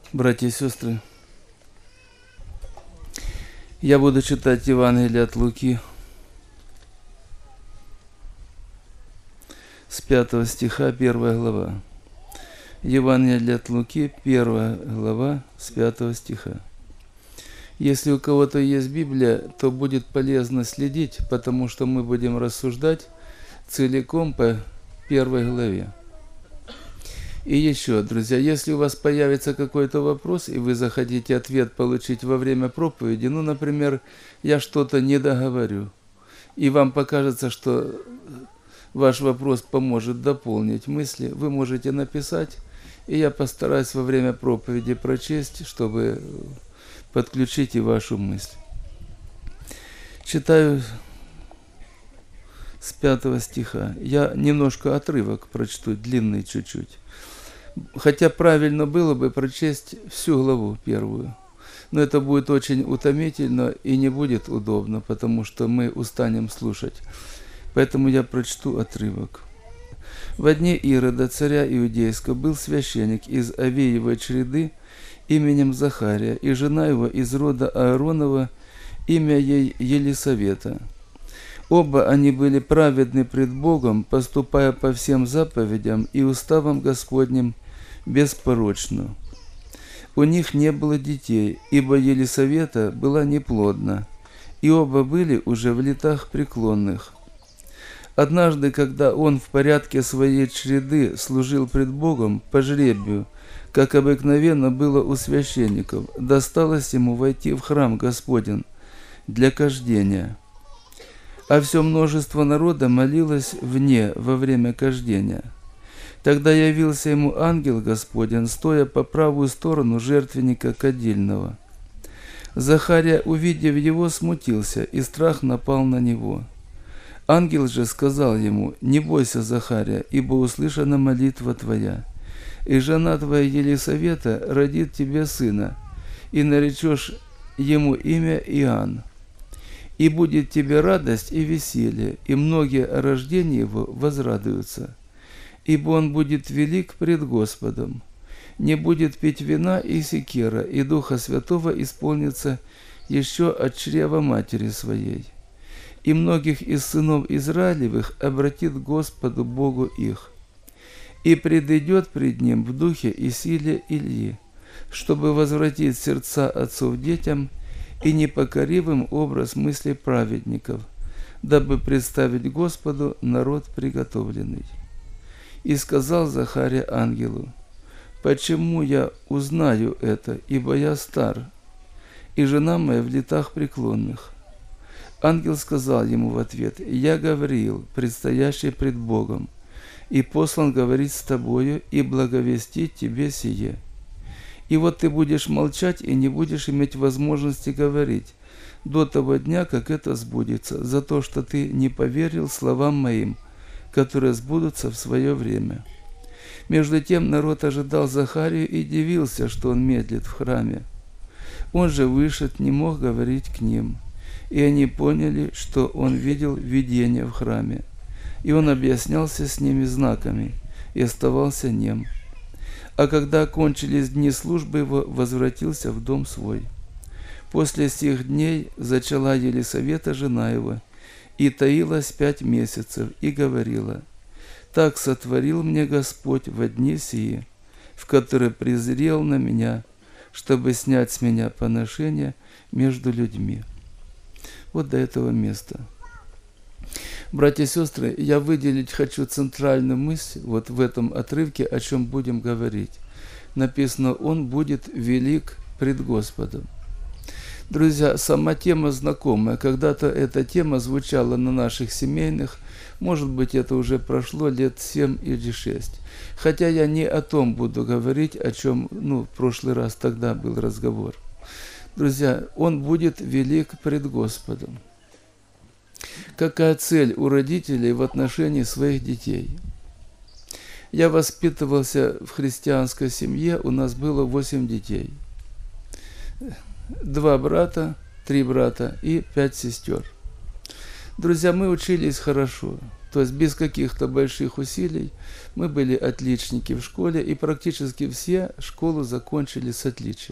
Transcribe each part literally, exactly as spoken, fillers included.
Братья и сестры, я буду читать Евангелие от Луки с пятого стиха, первая глава. Евангелие от Луки, первая глава, с пятого стиха. Если у кого-то есть Библия, то будет полезно следить, потому что мы будем рассуждать целиком по первой главе. И еще, друзья, если у вас появится какой-то вопрос, и вы захотите ответ получить во время проповеди, ну, например, я что-то не договорю, и вам покажется, что ваш вопрос поможет дополнить мысли, вы можете написать, и я постараюсь во время проповеди прочесть, чтобы подключить и вашу мысль. Читаю с пятого стиха. Я немножко отрывок прочту, длинный чуть-чуть. Хотя правильно было бы прочесть всю главу первую. Но это будет очень утомительно и не будет удобно, потому что мы устанем слушать. Поэтому я прочту отрывок. «Во дни Ирода, царя Иудейского, был священник из Авиевой чреды именем Захария, и жена его из рода Ааронова, имя ей Елисавета. Оба они были праведны пред Богом, поступая по всем заповедям и уставам Господним беспорочно. У них не было детей, ибо Елисавета была неплодна, и оба были уже в летах преклонных. Однажды, когда он в порядке своей чреды служил пред Богом по жребию, как обыкновенно было у священников, досталось ему войти в храм Господень для кождения. А все множество народа молилось вне во время кождения. Тогда явился ему ангел Господень, стоя по правую сторону жертвенника кадильного. Захария, увидев его, смутился, и страх напал на него. Ангел же сказал ему: «Не бойся, Захария, ибо услышана молитва твоя, и жена твоя Елисавета родит тебе сына, и наречешь ему имя Иоанн. И будет тебе радость и веселье, и многие о рождении его возрадуются. Ибо он будет велик пред Господом. Не будет пить вина и секера, и Духа Святого исполнится еще от чрева матери своей. И многих из сынов Израилевых обратит к Господу Богу их. И предыдет пред ним в духе и силе Илии, чтобы возвратить сердца отцов детям и непокоривым образ мыслей праведников, дабы представить Господу народ приготовленный. И сказал Захария ангелу: «Почему я узнаю это, ибо я стар, и жена моя в летах преклонных?» Ангел сказал ему в ответ: «Я Гавриил, предстоящий пред Богом, и послан говорить с тобою и благовестить тебе сие. И вот ты будешь молчать и не будешь иметь возможности говорить до того дня, как это сбудется, за то, что ты не поверил словам моим, которые сбудутся в свое время». Между тем народ ожидал Захарию и дивился, что он медлит в храме. Он же вышед, не мог говорить к ним, и они поняли, что он видел видение в храме. И он объяснялся с ними знаками и оставался нем. А когда окончились дни службы его, возвратился в дом свой. После сих дней зачала Елисавета, жена его, и таилась пять месяцев, и говорила: «Так сотворил мне Господь во дни сии, в которые презрел на меня, чтобы снять с меня поношение между людьми». Вот до этого места. Братья и сестры, я выделить хочу центральную мысль вот в этом отрывке, о чем будем говорить. Написано: «Он будет велик пред Господом». Друзья, сама тема знакомая. Когда-то эта тема звучала на наших семейных, может быть, это уже прошло лет семь или шесть. Хотя я не о том буду говорить, о чем, ну, в прошлый раз тогда был разговор. Друзья, он будет велик пред Господом. Какая цель у родителей в отношении своих детей? Я воспитывался в христианской семье, у нас было восемь детей. Два брата, три брата и пять сестер. Друзья, мы учились хорошо. То есть без каких-то больших усилий мы были отличники в школе, и практически все школу закончили с отличием.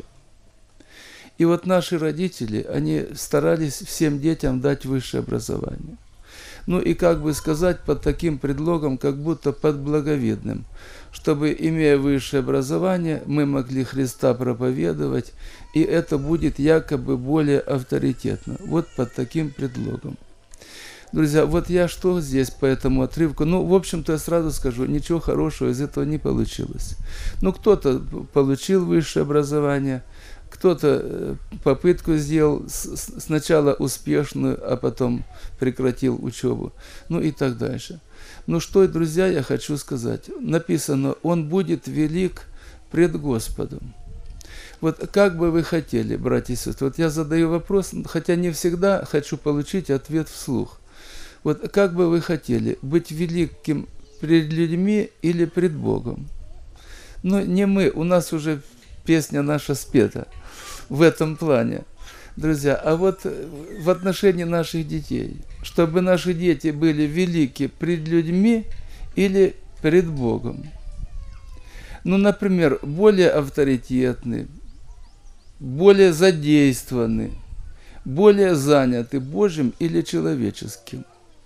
И вот наши родители, они старались всем детям дать высшее образование. Ну и, как бы сказать, под таким предлогом, как будто под благовидным, чтобы, имея высшее образование, мы могли Христа проповедовать, и это будет якобы более авторитетно. Вот под таким предлогом. Друзья, вот я что здесь по этому отрывку? Ну, в общем-то, я сразу скажу, ничего хорошего из этого не получилось. Ну, кто-то получил высшее образование, кто-то попытку сделал, сначала успешную, а потом прекратил учебу, ну и так дальше. Ну что, друзья, я хочу сказать. Написано, он будет велик пред Господом. Вот как бы вы хотели, братья и сестры, вот я задаю вопрос, хотя не всегда хочу получить ответ вслух. Вот как бы вы хотели, быть великим пред людьми или пред Богом? Ну, не мы, у нас уже песня наша спета в этом плане. Друзья, а вот в отношении наших детей, чтобы наши дети были велики пред людьми или пред Богом. Ну, например, более авторитетны, более задействованы, более заняты Божьим или человеческим.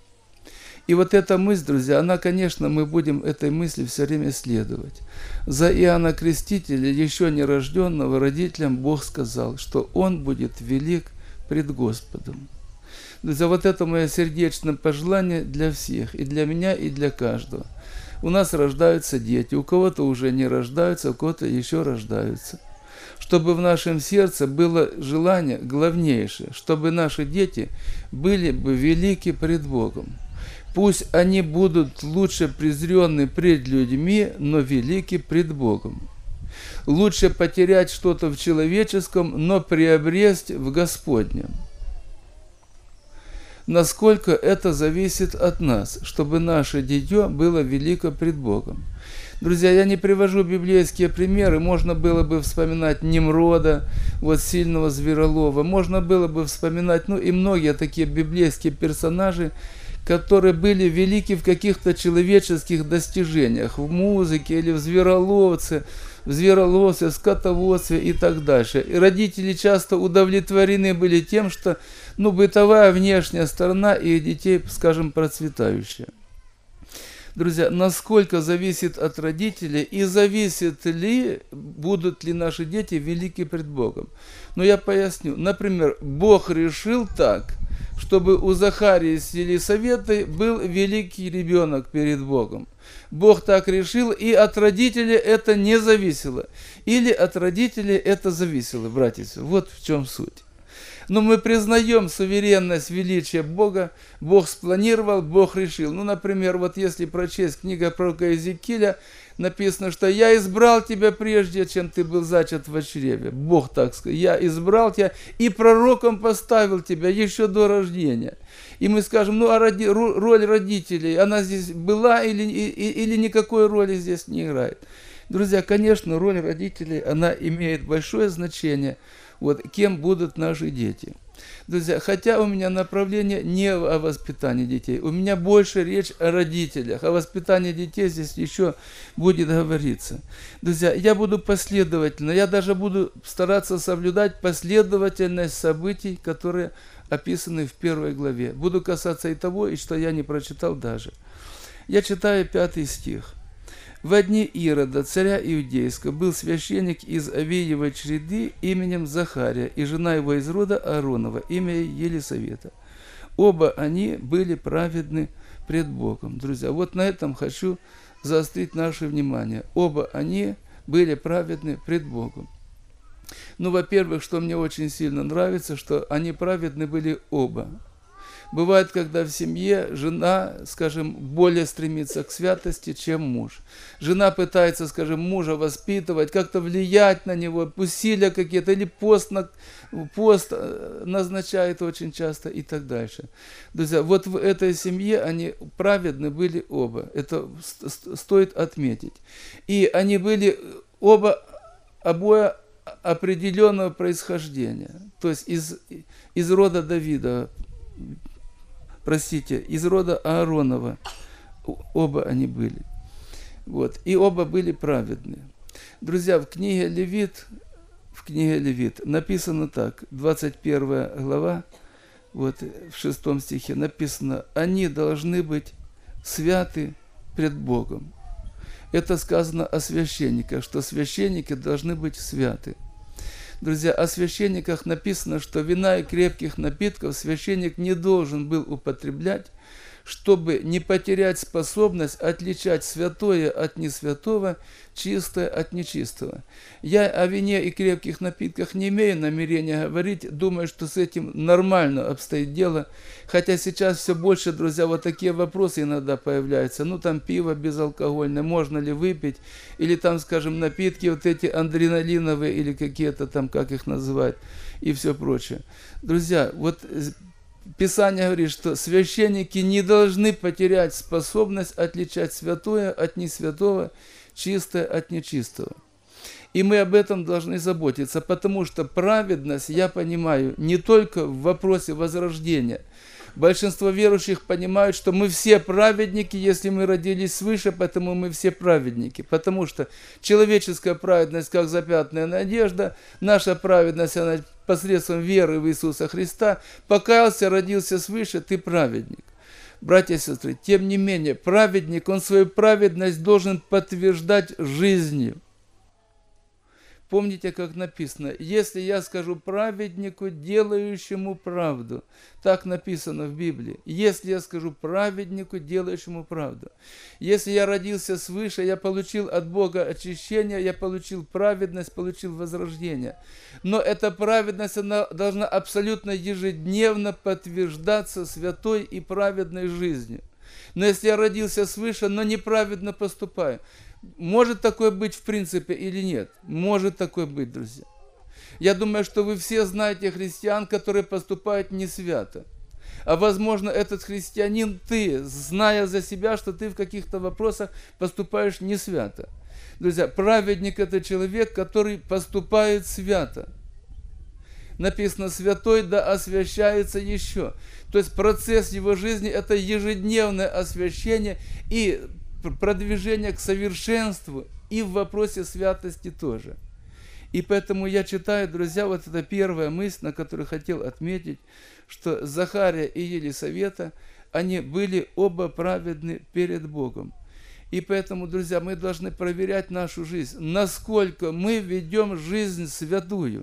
И вот эта мысль, друзья, она, конечно, мы будем этой мысли все время следовать. За Иоанна Крестителя, еще нерожденного, родителям Бог сказал, что он будет велик пред Господом. Друзья, вот это мое сердечное пожелание для всех, и для меня, и для каждого. У нас рождаются дети, у кого-то уже не рождаются, у кого-то еще рождаются. Чтобы в нашем сердце было желание главнейшее, чтобы наши дети были бы велики пред Богом. Пусть они будут лучше презренны пред людьми, но велики пред Богом. Лучше потерять что-то в человеческом, но приобрести в Господнем. Насколько это зависит от нас, чтобы наше дитё было велико пред Богом. Друзья, я не привожу библейские примеры, можно было бы вспоминать Немрода, вот сильного зверолова, можно было бы вспоминать, ну и многие такие библейские персонажи, которые были велики в каких-то человеческих достижениях, в музыке или в звероловце, в звероловстве, скотоводстве и так дальше. И родители часто удовлетворены были тем, что ну, бытовая внешняя сторона их детей, скажем, процветающая. Друзья, насколько зависит от родителей и зависит ли, будут ли наши дети велики пред Богом. Но я поясню. Например, Бог решил так, чтобы у Захарии с Елисаветой был великий ребенок перед Богом. Бог так решил, и от родителей это не зависело. Или от родителей это зависело, братья. Вот в чем суть. Но мы признаем суверенность, величия Бога. Бог спланировал, Бог решил. Ну, например, вот если прочесть книгу пророка Иезекииля, написано, что «Я избрал тебя прежде, чем ты был зачат в чреве». Бог так сказал. «Я избрал тебя и пророком поставил тебя еще до рождения». И мы скажем, ну, а роди, роль родителей, она здесь была или, или никакой роли здесь не играет? Друзья, конечно, роль родителей, она имеет большое значение. Вот, кем будут наши дети. Друзья, хотя у меня направление не о воспитании детей, у меня больше речь о родителях, о воспитании детей здесь еще будет говориться. Друзья, я буду последовательно, я даже буду стараться соблюдать последовательность событий, которые описаны в первой главе. Буду касаться и того, и что я не прочитал даже. Я читаю пятый стих. «В дни Ирода, царя Иудейского, был священник из Авиевой чреды именем Захария, и жена его из рода Ааронова, имя Елисавета. Оба они были праведны пред Богом». Друзья, вот на этом хочу заострить наше внимание. Оба они были праведны пред Богом. Ну, во-первых, что мне очень сильно нравится, что они праведны были оба. Бывает, когда в семье жена, скажем, более стремится к святости, чем муж. Жена пытается, скажем, мужа воспитывать, как-то влиять на него, усилия какие-то, или пост, на, пост назначает очень часто и так дальше. Друзья, вот в этой семье они праведны были оба. Это стоит отметить. И они были оба, обои определенного происхождения. То есть из, из рода Давида простите, из рода Ааронова. Оба они были. Вот. И оба были праведные. Друзья, в книге Левит, в книге Левит написано так, двадцать первая глава, вот в шестом стихе написано: «Они должны быть святы пред Богом». Это сказано о священниках, что священники должны быть святы. Друзья, о священниках написано, что вина и крепких напитков священник не должен был употреблять, чтобы не потерять способность отличать святое от несвятого, чистое от нечистого. Я о вине и крепких напитках не имею намерения говорить, думаю, что с этим нормально обстоит дело, хотя сейчас все больше, друзья, вот такие вопросы иногда появляются. Ну, там пиво безалкогольное, можно ли выпить, или там, скажем, напитки вот эти адреналиновые, или какие-то там, как их называют, и все прочее. Друзья, вот Писание говорит, что священники не должны потерять способность отличать святое от несвятого, чистое от нечистого. И мы об этом должны заботиться, потому что праведность, я понимаю, не только в вопросе возрождения. Большинство верующих понимают, что мы все праведники, если мы родились свыше, поэтому мы все праведники. Потому что человеческая праведность, как запятнанная надежда, наша праведность, она посредством веры в Иисуса Христа. Покаялся, родился свыше, ты праведник. Братья и сестры, тем не менее, праведник, он свою праведность должен подтверждать жизнью. Помните, как написано: «Если я скажу праведнику, делающему правду». Так написано в Библии. Если я скажу праведнику, делающему правду. Если я родился свыше, я получил от Бога очищение, я получил праведность, получил возрождение. Но эта праведность, она должна абсолютно ежедневно подтверждаться святой и праведной жизнью. Но если я родился свыше, но неправедно поступаю, может такое быть в принципе или нет? Может такое быть, друзья. Я думаю, что вы все знаете христиан, которые поступают не свято. А возможно, этот христианин, ты, зная за себя, что ты в каких-то вопросах поступаешь не свято. Друзья, праведник – это человек, который поступает свято. Написано: «Святой да освящается еще». То есть процесс его жизни – это ежедневное освящение и продвижение к совершенству, и в вопросе святости тоже. И поэтому я читаю, друзья, вот это первая мысль, на которую хотел отметить, что Захария и Елисавета, они были оба праведны перед Богом. И поэтому, друзья, мы должны проверять нашу жизнь, насколько мы ведем жизнь святую.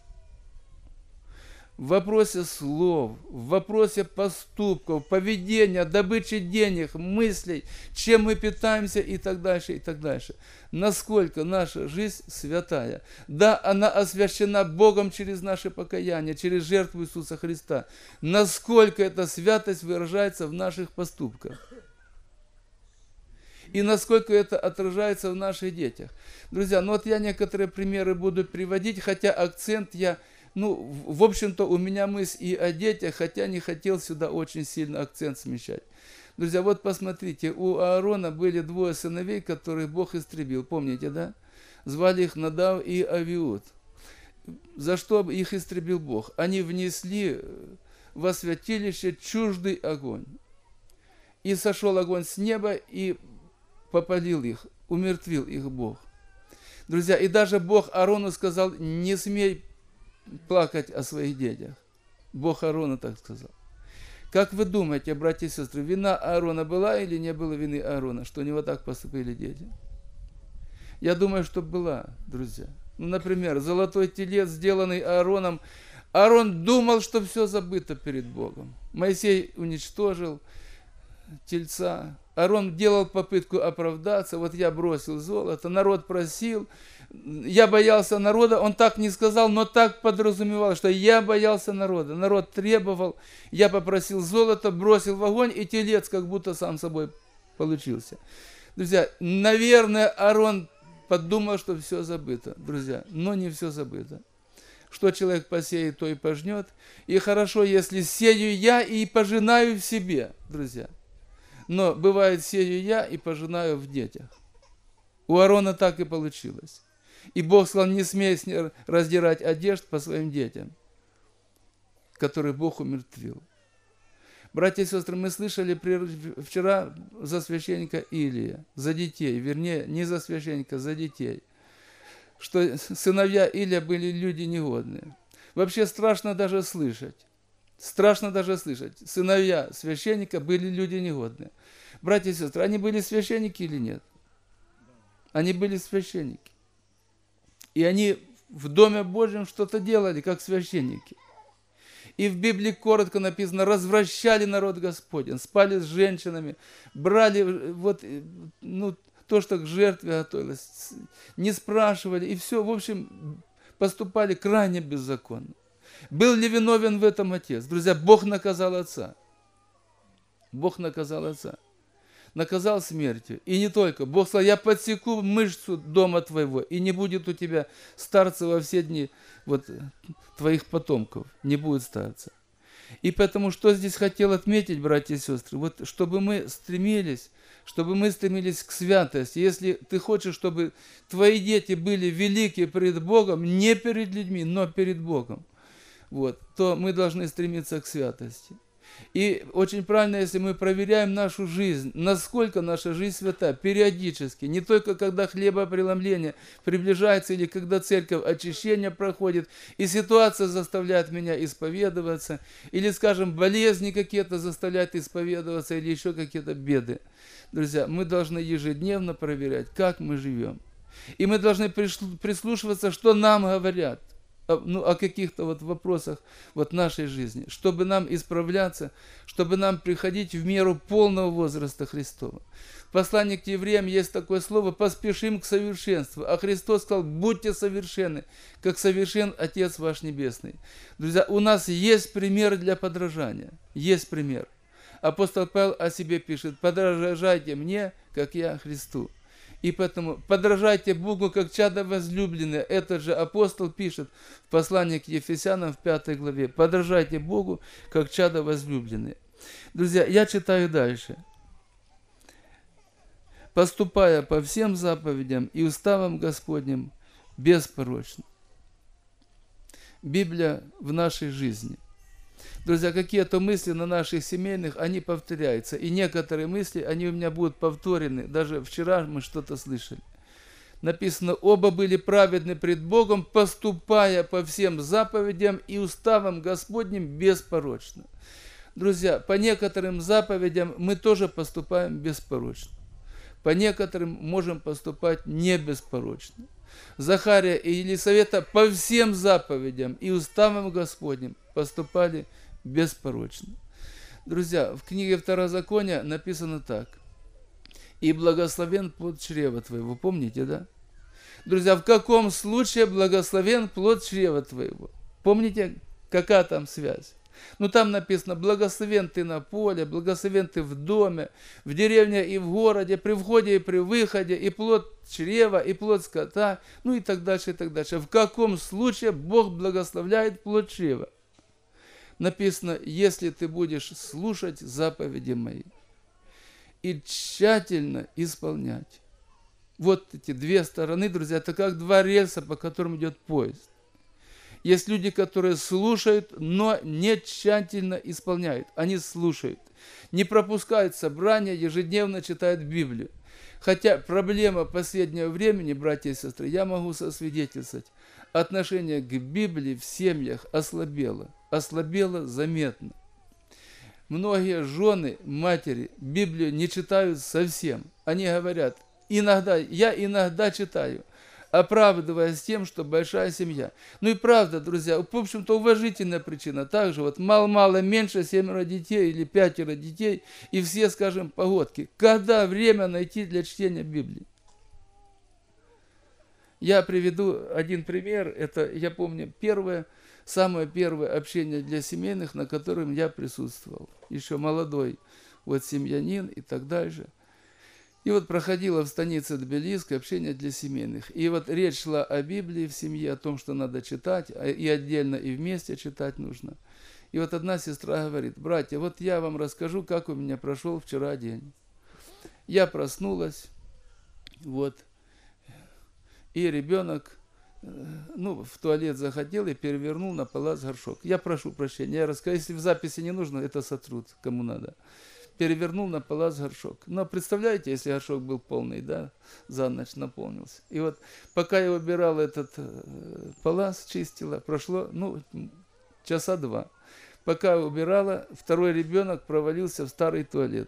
В вопросе слов, в вопросе поступков, поведения, добычи денег, мыслей, чем мы питаемся и так дальше, и так дальше. Насколько наша жизнь святая. Да, она освящена Богом через наше покаяние, через жертву Иисуса Христа. Насколько эта святость выражается в наших поступках. И насколько это отражается в наших детях. Друзья, ну вот я некоторые примеры буду приводить, хотя акцент я... Ну, в общем-то, у меня мысль и о детях, хотя не хотел сюда очень сильно акцент смещать. Друзья, вот посмотрите, у Аарона были двое сыновей, которых Бог истребил. Помните, да? Звали их Надав и Авиуд. За что их истребил Бог? Они внесли во святилище чуждый огонь. И сошел огонь с неба и попалил их, умертвил их Бог. Друзья, и даже Бог Аарону сказал: не смей плакать о своих детях. Бог Аарону так сказал. Как вы думаете, братья и сестры, вина Аарона была или не было вины Аарона, что у него так поступили дети? Я думаю, что была, друзья. Ну, например, золотой телец, сделанный Аароном. Аарон думал, что все забыто перед Богом. Моисей уничтожил тельца. Аарон делал попытку оправдаться. Вот я бросил золото, народ просил. Я боялся народа, он так не сказал, но так подразумевал, что я боялся народа. Народ требовал, я попросил золото, бросил в огонь, и телец как будто сам собой получился. Друзья, наверное, Аарон подумал, что все забыто, друзья, но не все забыто. Что человек посеет, то и пожнет. И хорошо, если сею я и пожинаю в себе, друзья. Но бывает, сею я и пожинаю в детях. У Аарона так и получилось. И Бог сказал: не смей раздирать одежд по своим детям, которые Бог умертвил. Братья и сестры, мы слышали вчера за священника Илия, за детей, вернее, не за священника, за детей, что сыновья Илия были люди негодные. Вообще страшно даже слышать, страшно даже слышать, сыновья священника были люди негодные. Братья и сестры, они были священники или нет? Они были священники. И они в Доме Божьем что-то делали, как священники. И в Библии коротко написано, развращали народ Господень, спали с женщинами, брали вот, ну, то, что к жертве готовилось, не спрашивали, и все, в общем, поступали крайне беззаконно. Был ли виновен в этом отец? Друзья, Бог наказал отца. Бог наказал отца. Наказал смертью. И не только. Бог сказал, я подсеку мышцу дома твоего, и не будет у тебя старца во все дни вот, твоих потомков. Не будет старца. И поэтому, что здесь хотел отметить, братья и сестры, вот чтобы мы стремились, чтобы мы стремились к святости. Если ты хочешь, чтобы твои дети были велики перед Богом, не перед людьми, но перед Богом, вот, то мы должны стремиться к святости. И очень правильно, если мы проверяем нашу жизнь, насколько наша жизнь свята, периодически, не только когда хлебопреломление приближается или когда церковь очищение проходит, и ситуация заставляет меня исповедоваться, или, скажем, болезни какие-то заставляют исповедоваться, или еще какие-то беды. Друзья, мы должны ежедневно проверять, как мы живем. И мы должны прислушиваться, что нам говорят. Ну, о каких-то вот вопросах вот нашей жизни, чтобы нам исправляться, чтобы нам приходить в меру полного возраста Христова. В послании к евреям есть такое слово «поспешим к совершенству», а Христос сказал «будьте совершенны, как совершен Отец ваш Небесный». Друзья, у нас есть пример для подражания, есть пример. Апостол Павел о себе пишет «подражайте мне, как я Христу». И поэтому подражайте Богу, как чадо возлюбленное. Этот же апостол пишет в послании к Ефесянам в пятой главе. Подражайте Богу, как чадо возлюбленное. Друзья, я читаю дальше. Поступая по всем заповедям и уставам Господним беспорочно. Библия в нашей жизни. Друзья, какие-то мысли на наших семейных, они повторяются. И некоторые мысли, они у меня будут повторены. Даже вчера мы что-то слышали. Написано, оба были праведны пред Богом, поступая по всем заповедям и уставам Господним беспорочно. Друзья, по некоторым заповедям мы тоже поступаем беспорочно. По некоторым можем поступать не беспорочно. Захария и Елисавета по всем заповедям и уставам Господним поступали беспорочно. Друзья, в книге Второзакония написано так. И благословен плод чрева твоего. Помните, да? Друзья, в каком случае благословен плод чрева твоего? Помните, какая там связь? Ну, там написано, благословен ты на поле, благословен ты в доме, в деревне и в городе, при входе и при выходе, и плод чрева, и плод скота, ну и так дальше, и так дальше. В каком случае Бог благословляет плод чрева? Написано, если ты будешь слушать заповеди мои и тщательно исполнять. Вот эти две стороны, друзья, это как два рельса, по которым идет поезд. Есть люди, которые слушают, но не тщательно исполняют. Они слушают, не пропускают собрания, ежедневно читают Библию. Хотя проблема последнего времени, братья и сестры, я могу сосвидетельствовать, отношение к Библии в семьях ослабело. Ослабело заметно. Многие жены, матери Библию не читают совсем. Они говорят, иногда, я иногда читаю, оправдываясь тем, что большая семья. Ну и правда, друзья, в общем-то уважительная причина. Также вот мало-мало меньше семеро детей или пятеро детей, и все, скажем, погодки. Когда время найти для чтения Библии? Я приведу один пример. Это, я помню, первое, самое первое общение для семейных, на котором я присутствовал. Еще молодой вот семьянин и так дальше. И вот проходило в станице Тбилисской общение для семейных. И вот речь шла о Библии в семье, о том, что надо читать, и отдельно, и вместе читать нужно. И вот одна сестра говорит, братья, вот я вам расскажу, как у меня прошел вчера день. Я проснулась, вот, и ребенок ну, в туалет захотел и перевернул на палас горшок. Я прошу прощения, я расскажу, если в записи не нужно, это сотрут, кому надо. Перевернул на палас горшок. Но представляете, если горшок был полный, да, за ночь наполнился. И вот пока я убирал этот э, палас, чистила, прошло, ну, часа два. Пока убирала, второй ребенок провалился в старый туалет,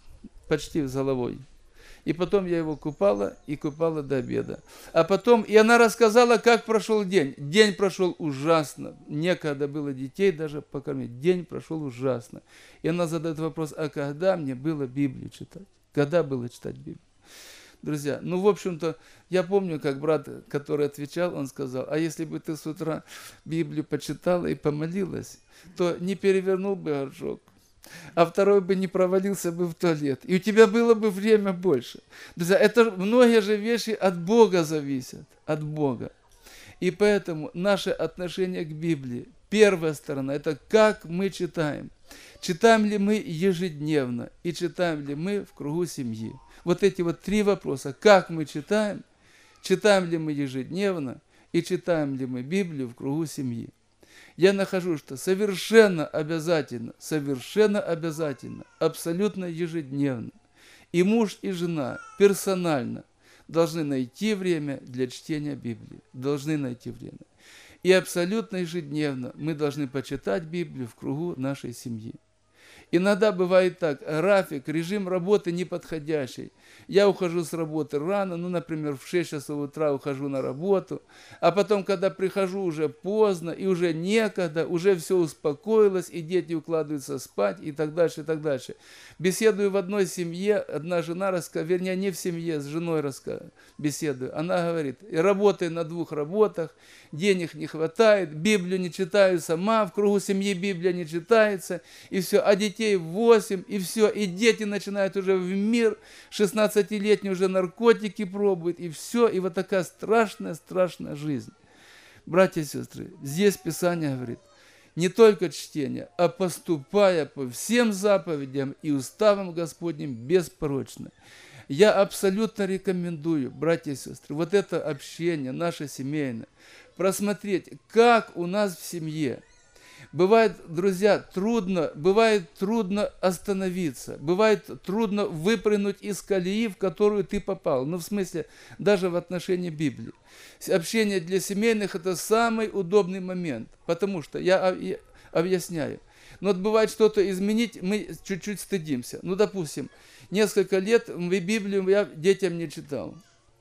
почти с головой. И потом я его купала, и купала до обеда. А потом, и она рассказала, как прошел день. День прошел ужасно. Некогда было детей даже покормить. День прошел ужасно. И она задает вопрос, а когда мне было Библию читать? Когда было читать Библию? Друзья, ну, в общем-то, я помню, как брат, который отвечал, он сказал, а если бы ты с утра Библию почитала и помолилась, то не перевернул бы горшок, а второй бы не провалился бы в туалет. И у тебя было бы время больше. Друзья, это многие же вещи от Бога зависят. От Бога. И поэтому наше отношение к Библии, первая сторона, это как мы читаем. Читаем ли мы ежедневно и читаем ли мы в кругу семьи. Вот эти вот три вопроса. Как мы читаем, читаем ли мы ежедневно и читаем ли мы Библию в кругу семьи. Я нахожу, что совершенно обязательно, совершенно обязательно, абсолютно ежедневно и муж, и жена персонально должны найти время для чтения Библии. Должны найти время. И абсолютно ежедневно мы должны почитать Библию в кругу нашей семьи. Иногда бывает так, график, режим работы неподходящий. Я ухожу с работы рано, ну, например, в шесть часов утра ухожу на работу, а потом, когда прихожу, уже поздно, и уже некогда, уже все успокоилось, и дети укладываются спать, и так дальше, и так дальше. Беседую в одной семье, одна жена, раска... вернее, не в семье, с женой раска... беседую. Она говорит, работаю на двух работах, денег не хватает, Библию не читаю сама, в кругу семьи Библия не читается, и все, а детей восемь, и все, и дети начинают уже в мир, шестнадцатилетние уже наркотики пробуют, и все, и вот такая страшная-страшная жизнь. Братья и сестры, здесь Писание говорит, не только чтение, а поступая по всем заповедям и уставам Господним беспорочно. Я абсолютно рекомендую, братья и сестры, вот это общение наше семейное, просмотреть, как у нас в семье. Бывает, друзья, трудно, бывает трудно остановиться, бывает трудно выпрыгнуть из колеи, в которую ты попал. Ну, в смысле, даже в отношении Библии. Общение для семейных – это самый удобный момент, потому что, я объясняю, но вот бывает что-то изменить, мы чуть-чуть стыдимся. Ну, допустим, несколько лет Библию я детям не читал.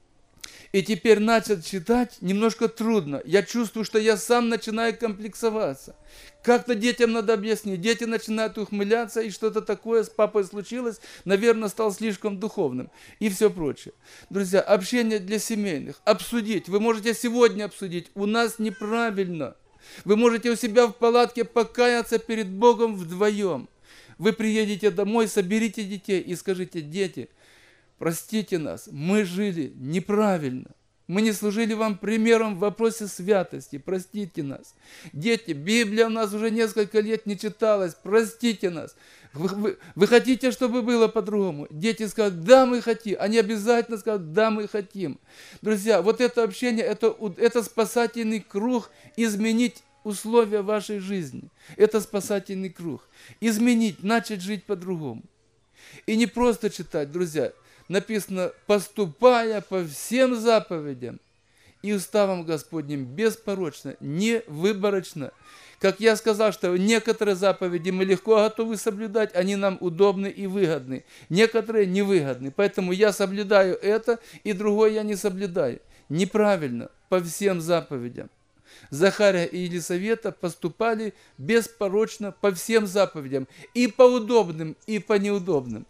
И теперь начать читать немножко трудно. Я чувствую, что я сам начинаю комплексоваться. Как-то детям надо объяснить. Дети начинают ухмыляться, и что-то такое с папой случилось. Наверное, стал слишком духовным. И все прочее. Друзья, общение для семейных. Обсудить. Вы можете сегодня обсудить. У нас неправильно. Вы можете у себя в палатке покаяться перед Богом вдвоем. Вы приедете домой, соберите детей и скажите, дети, простите нас, мы жили неправильно. Мы не служили вам примером в вопросе святости. Простите нас. Дети, Библия у нас уже несколько лет не читалась. Простите нас. Вы, вы, вы хотите, чтобы было по-другому? Дети скажут, да, мы хотим. Они обязательно скажут, да, мы хотим. Друзья, вот это общение, это, это спасательный круг изменить условия вашей жизни. Это спасательный круг. Изменить, начать жить по-другому. И не просто читать, друзья. Написано, поступая по всем заповедям и уставам Господним беспорочно, не выборочно. Как я сказал, что некоторые заповеди мы легко готовы соблюдать, они нам удобны и выгодны. Некоторые невыгодны. Поэтому я соблюдаю это, и другое я не соблюдаю. Неправильно, по всем заповедям. Захария и Елисавета поступали беспорочно по всем заповедям. И по удобным, и по неудобным.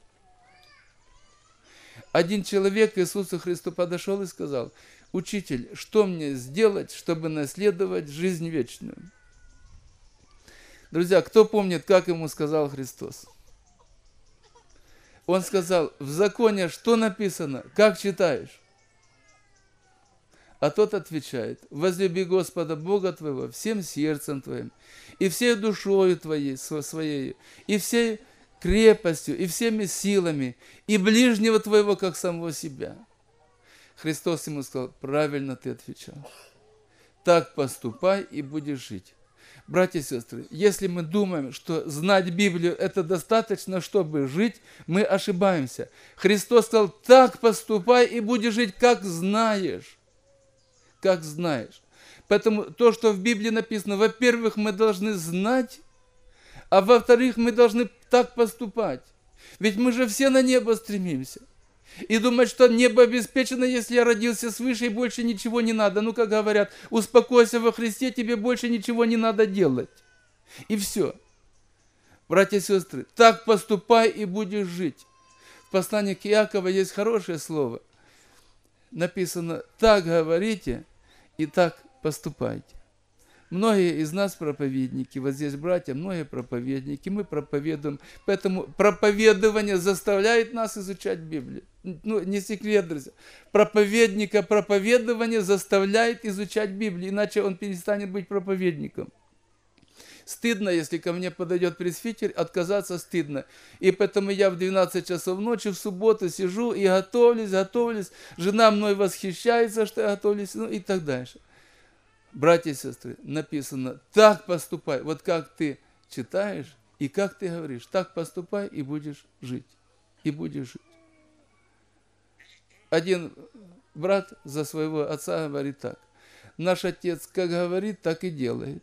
Один человек к Иисусу Христу подошел и сказал, «Учитель, что мне сделать, чтобы наследовать жизнь вечную?» Друзья, кто помнит, как ему сказал Христос? Он сказал, в законе что написано, как читаешь? А тот отвечает, возлюби Господа Бога твоего всем сердцем твоим, и всей душою твоей, своей, и всей крепостью, и всеми силами, и ближнего твоего, как самого себя. Христос ему сказал, правильно ты отвечал. так поступай и будешь жить. Братья и сестры, если мы думаем, что знать Библию это достаточно, чтобы жить, мы ошибаемся. Христос сказал, так поступай и будешь жить, как знаешь. Как знаешь. Поэтому то, что в Библии написано, во-первых, мы должны знать, а во-вторых, мы должны так поступать. Ведь мы же все на небо стремимся. И думать, что небо обеспечено, если я родился свыше и больше ничего не надо. Ну, как говорят, успокойся во Христе, тебе больше ничего не надо делать. И все. Братья и сестры, так поступай и будешь жить. В послании к Иакова есть хорошее слово. Написано, так говорите и так поступайте. Многие из нас проповедники, вот здесь братья, многие проповедники, мы проповедуем, поэтому проповедование заставляет нас изучать Библию. Ну, не секрет, друзья. Проповедника проповедование заставляет изучать Библию, иначе он перестанет быть проповедником. Стыдно, если ко мне подойдет пресвитер, отказаться стыдно. И поэтому я в двенадцать часов ночи в субботу сижу и готовлюсь, готовлюсь. Жена мной восхищается, что я готовлюсь, ну и так дальше. Братья и сестры, написано, так поступай, вот как ты читаешь и как ты говоришь, так поступай и будешь жить, и будешь жить. Один брат за своего отца говорит так, наш отец как говорит, так и делает.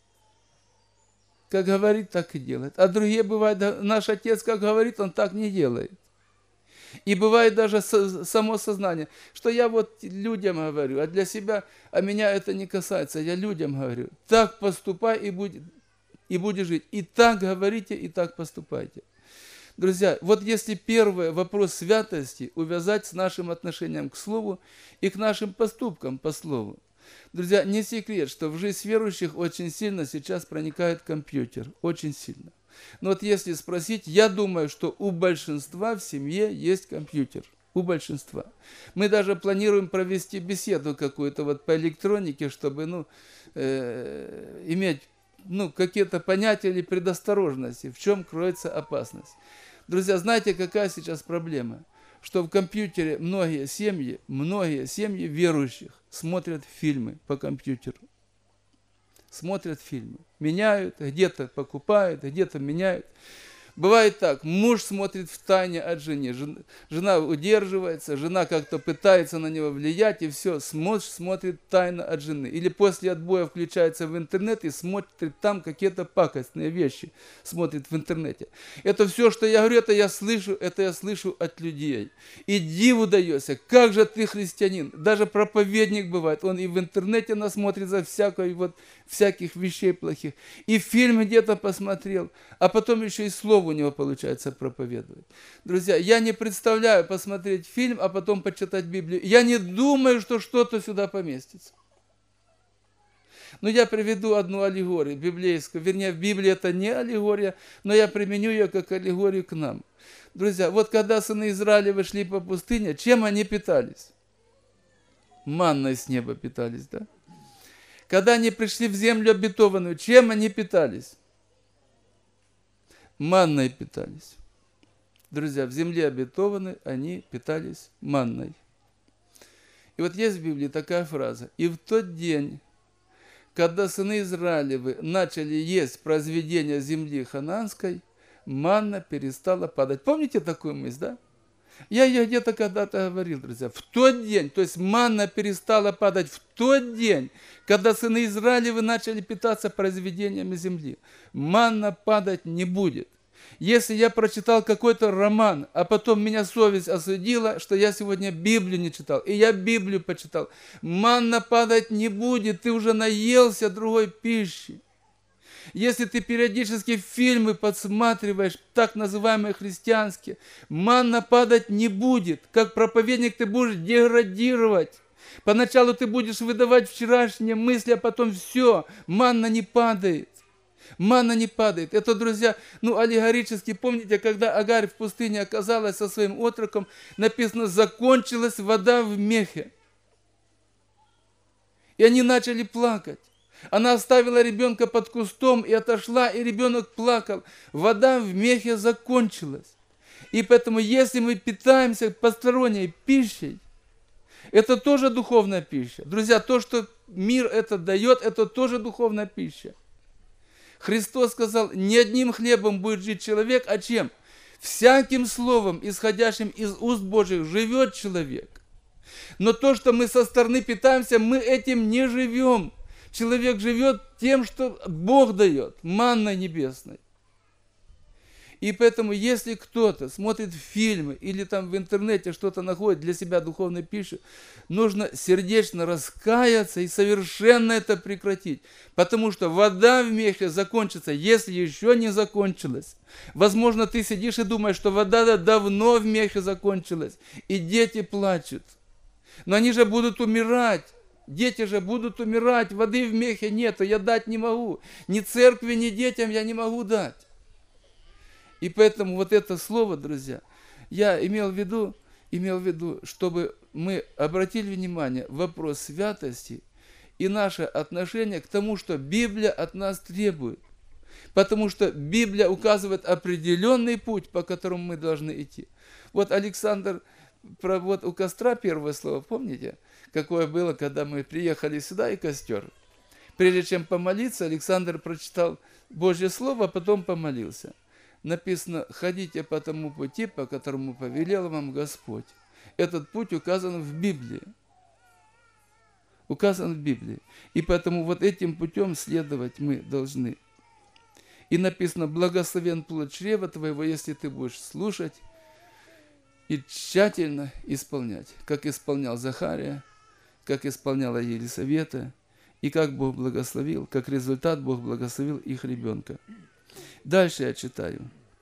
Как говорит, так и делает. А другие бывают, наш отец как говорит, он так не делает. И бывает даже само сознание, что я вот людям говорю, а для себя, а меня это не касается, я людям говорю. Так поступай и, будь, и будешь жить. И так говорите, и так поступайте. Друзья, вот если первый вопрос святости увязать с нашим отношением к Слову и к нашим поступкам по Слову. Друзья, не секрет, что в жизнь верующих очень сильно сейчас проникает компьютер. Очень сильно. Но вот если спросить, я думаю, что у большинства в семье есть компьютер. У большинства. Мы даже планируем провести беседу какую-то вот по электронике, чтобы ну, э, иметь ну, какие-то понятия или предосторожности, в чем кроется опасность. Друзья, знаете, какая сейчас проблема? Что в компьютере многие семьи, многие семьи верующих смотрят фильмы по компьютеру. Смотрят фильмы, меняют, где-то покупают, где-то меняют. Бывает так, муж смотрит в тайне от жены, жена удерживается, жена как-то пытается на него влиять, и все, муж смотрит тайно от жены. Или после отбоя включается в интернет и смотрит там какие-то пакостные вещи, смотрит в интернете. Это все, что я говорю, это я слышу, это я слышу от людей. И диву даешься, как же ты христианин, даже проповедник бывает, он и в интернете насмотрит за всякой, вот, всяких вещей плохих, и фильм где-то посмотрел, а потом еще и слово у него получается проповедовать. Друзья, я не представляю посмотреть фильм, а потом почитать Библию. Я не думаю, что что-то сюда поместится. Но я приведу одну аллегорию библейскую. Вернее, в Библии это не аллегория, но я применю ее как аллегорию к нам. Друзья, вот когда сыны Израилева шли по пустыне, чем они питались? Манной с неба питались, да? Когда они пришли в землю обетованную, чем они питались? Манной питались. Друзья, в земле обетованной они питались манной. И вот есть в Библии такая фраза. И в тот день, когда сыны Израилевы начали есть произведения земли ханаанской, манна перестала падать. Помните такую мысль, да? Я ее где-то когда-то говорил, друзья. В тот день, то есть манна перестала падать в тот день, когда сыны Израилевы начали питаться произведениями земли. Манна падать не будет. Если я прочитал какой-то роман, а потом меня совесть осудила, что я сегодня Библию не читал, и я Библию почитал, манна падать не будет, ты уже наелся другой пищи. Если ты периодически фильмы подсматриваешь, так называемые христианские, манна падать не будет. Как проповедник ты будешь деградировать. Поначалу ты будешь выдавать вчерашние мысли, а потом все, манна не падает. Манна не падает. Это, друзья, ну, аллегорически, помните, когда Агарь в пустыне оказалась со своим отроком, написано, закончилась вода в мехе. И они начали плакать. Она оставила ребенка под кустом и отошла, и ребенок плакал. Вода в мехе закончилась. И поэтому, если мы питаемся посторонней пищей, Это тоже духовная пища. Друзья, то, что мир это дает, это тоже духовная пища. Христос сказал, не одним хлебом будет жить человек, а чем? Всяким словом, исходящим из уст Божьих, живет человек. Но то, что мы со стороны питаемся, мы этим не живем. Человек живет тем, что Бог дает, манной небесной. И поэтому, если кто-то смотрит фильмы или там в интернете что-то находит для себя духовной пищу, нужно сердечно раскаяться и совершенно это прекратить. Потому что вода в мехе закончится, если еще не закончилась. Возможно, ты сидишь и думаешь, что вода давно в мехе закончилась, и дети плачут. Но они же будут умирать. Дети же будут умирать, воды в мехе нету, я дать не могу. Ни церкви, ни детям я не могу дать. И поэтому вот это слово, друзья, я имел в виду, имел в виду, чтобы мы обратили внимание в вопрос святости и наше отношение к тому, что Библия от нас требует. Потому что Библия указывает определенный путь, по которому мы должны идти. Вот Александр, про, вот у костра первое слово, помните, какое было, когда мы приехали сюда и костер. Прежде чем помолиться, Александр прочитал Божье слово, а потом помолился. Написано, ходите по тому пути, по которому повелел вам Господь. Этот путь указан в Библии. Указан в Библии. И поэтому вот этим путем следовать мы должны. И написано, благословен плод чрева твоего, если ты будешь слушать и тщательно исполнять. Как исполнял Захария, как исполняла Елисавета, и как Бог благословил, как результат Бог благословил их ребенка. Дальше я читаю.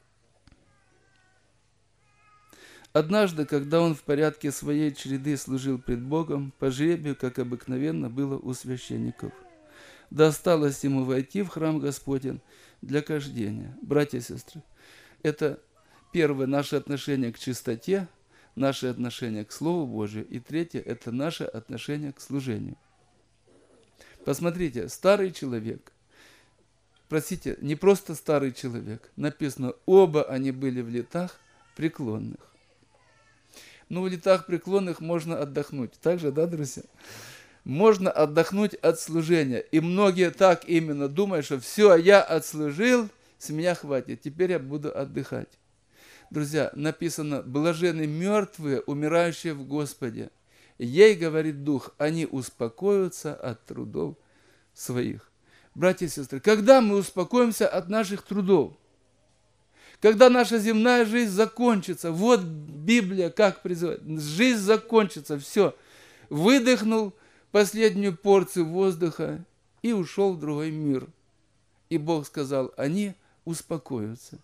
Однажды, когда он в порядке своей череды служил пред Богом, по жребию, как обыкновенно было у священников, досталось ему войти в храм Господень для кождения. Братья и сестры, это первое наше отношение к чистоте, наше отношение к Слову Божию, и третье – это наше отношение к служению. Посмотрите, старый человек, простите, не просто старый человек, написано, оба они были в летах преклонных. Ну, в летах преклонных можно отдохнуть. Так же, да, друзья? Можно отдохнуть от служения. И многие так именно думают, что все, я отслужил, с меня хватит, теперь я буду отдыхать. Друзья, написано, блаженны мертвые, умирающие в Господе. Ей, говорит Дух, они успокоятся от трудов своих. Братья и сестры, когда мы успокоимся от наших трудов? Когда наша земная жизнь закончится, вот Библия как призывает, жизнь закончится, все, выдохнул последнюю порцию воздуха и ушел в другой мир. И Бог сказал, они успокоятся.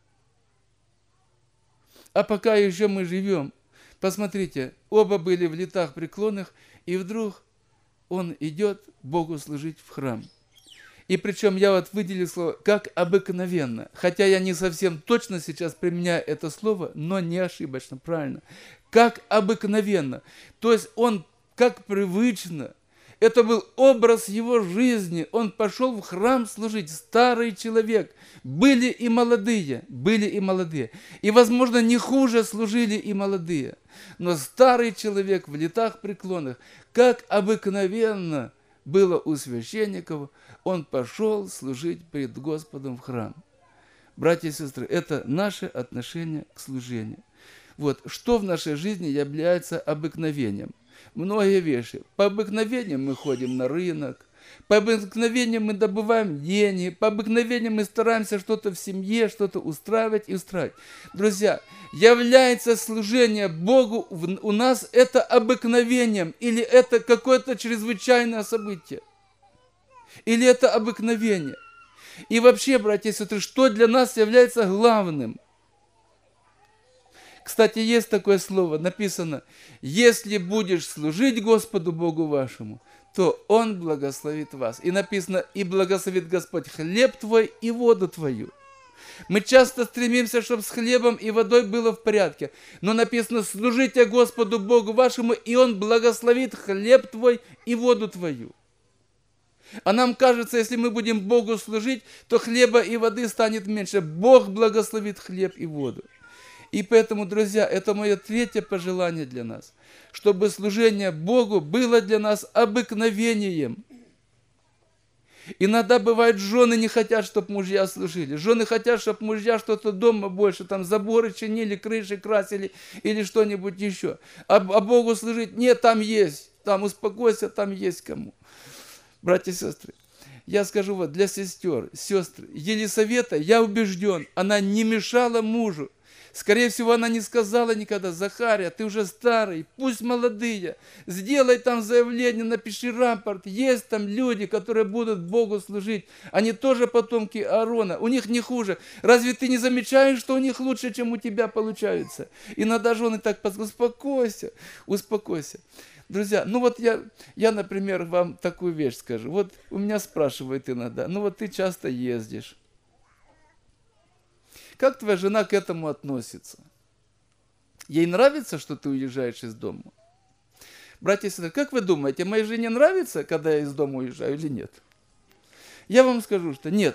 А пока еще мы живем, посмотрите, оба были в летах преклонных, и вдруг он идет Богу служить в храм. И причем я вот выделил слово «как обыкновенно». Хотя я не совсем точно сейчас применяю это слово, но не ошибочно, правильно. Как обыкновенно. То есть он как привычно. Это был образ его жизни. Он пошел в храм служить. Старый человек. Были и молодые. Были и молодые. И, возможно, не хуже служили и молодые. Но старый человек в летах преклонных, как обыкновенно было у священников, он пошел служить перед Господом в храм. Братья и сестры, это наше отношение к служению. Вот, что в нашей жизни является обыкновением? Многие вещи. По обыкновениям мы ходим на рынок, по обыкновениям мы добываем деньги, по обыкновениям мы стараемся что-то в семье, что-то устраивать и устраивать. Друзья, является служение Богу у нас это обыкновением или это какое-то чрезвычайное событие? Или это обыкновение? И вообще, братья и сестры, что для нас является главным? Кстати, есть такое слово, написано, если будешь служить Господу Богу вашему, то Он благословит вас. И написано, и благословит Господь хлеб твой и воду твою. Мы часто стремимся, чтобы с хлебом и водой было в порядке. Но написано, служите Господу Богу вашему, и Он благословит хлеб твой и воду твою. А нам кажется, если мы будем Богу служить, то хлеба и воды станет меньше. Бог благословит хлеб и воду. И поэтому, друзья, это мое третье пожелание для нас, чтобы служение Богу было для нас обыкновением. Иногда бывает, жены не хотят, чтобы мужья служили. Жены хотят, чтобы мужья что-то дома больше, там заборы чинили, крыши красили или что-нибудь еще. А, а Богу служить, нет, там есть, там успокойся, там есть кому. Братья и сестры, я скажу вот для сестер, сестры, Елисавета, я убежден, она не мешала мужу. Скорее всего, она не сказала никогда: Захария, ты уже старый, пусть молодые, сделай там заявление, напиши рапорт. Есть там люди, которые будут Богу служить. Они тоже потомки Аарона, у них не хуже. Разве ты не замечаешь, что у них лучше, чем у тебя получается? Иногда жены так подсказывают: успокойся, успокойся. Друзья, ну вот я, я, например, вам такую вещь скажу. Вот у меня спрашивают иногда: ну вот ты часто ездишь. Как твоя жена к этому относится? Ей нравится, что ты уезжаешь из дома? Братья и сестры, как вы думаете, моей жене нравится, когда я из дома уезжаю или нет? Я вам скажу, что нет.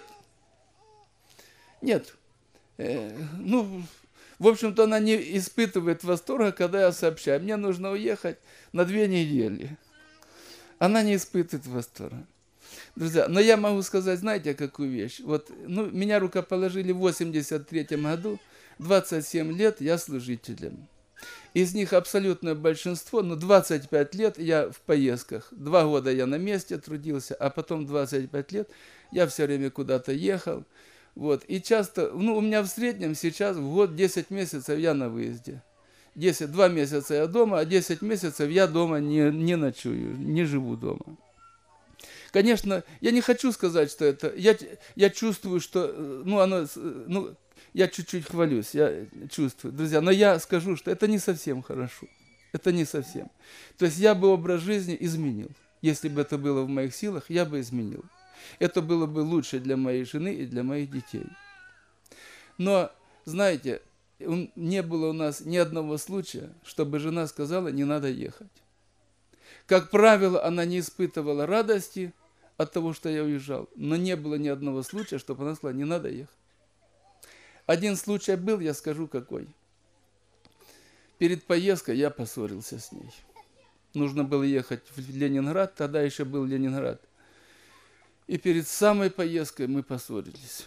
Нет. Э, ну, в общем-то, она не испытывает восторга, когда я сообщаю: мне нужно уехать на две недели. Она не испытывает восторга. Друзья, но я могу сказать, знаете, какую вещь? Вот, ну, меня рукоположили в восемьдесят третьем году, двадцать семь лет я служителем. Из них абсолютное большинство, ну, двадцать пять лет я в поездках. Два года я на месте трудился, а потом двадцать пять лет я все время куда-то ехал. Вот, и часто, ну, у меня в среднем сейчас в год десять месяцев я на выезде. десять, два месяца я дома, а десять месяцев я дома не, не ночую, не живу дома. Конечно, я не хочу сказать, что это, я, я чувствую, что, ну, оно, ну, я чуть-чуть хвалюсь, я чувствую, друзья, но я скажу, что это не совсем хорошо, это не совсем. То есть я бы образ жизни изменил, если бы это было в моих силах, я бы изменил. Это было бы лучше для моей жены и для моих детей. Но, знаете, не было у нас ни одного случая, чтобы жена сказала: не надо ехать. Как правило, она не испытывала радости от того, что я уезжал, но не было ни одного случая, чтобы она сказала: не надо ехать. Один случай был, я скажу какой. Перед поездкой я поссорился с ней. Нужно было ехать в Ленинград, тогда еще был Ленинград. И перед самой поездкой мы поссорились.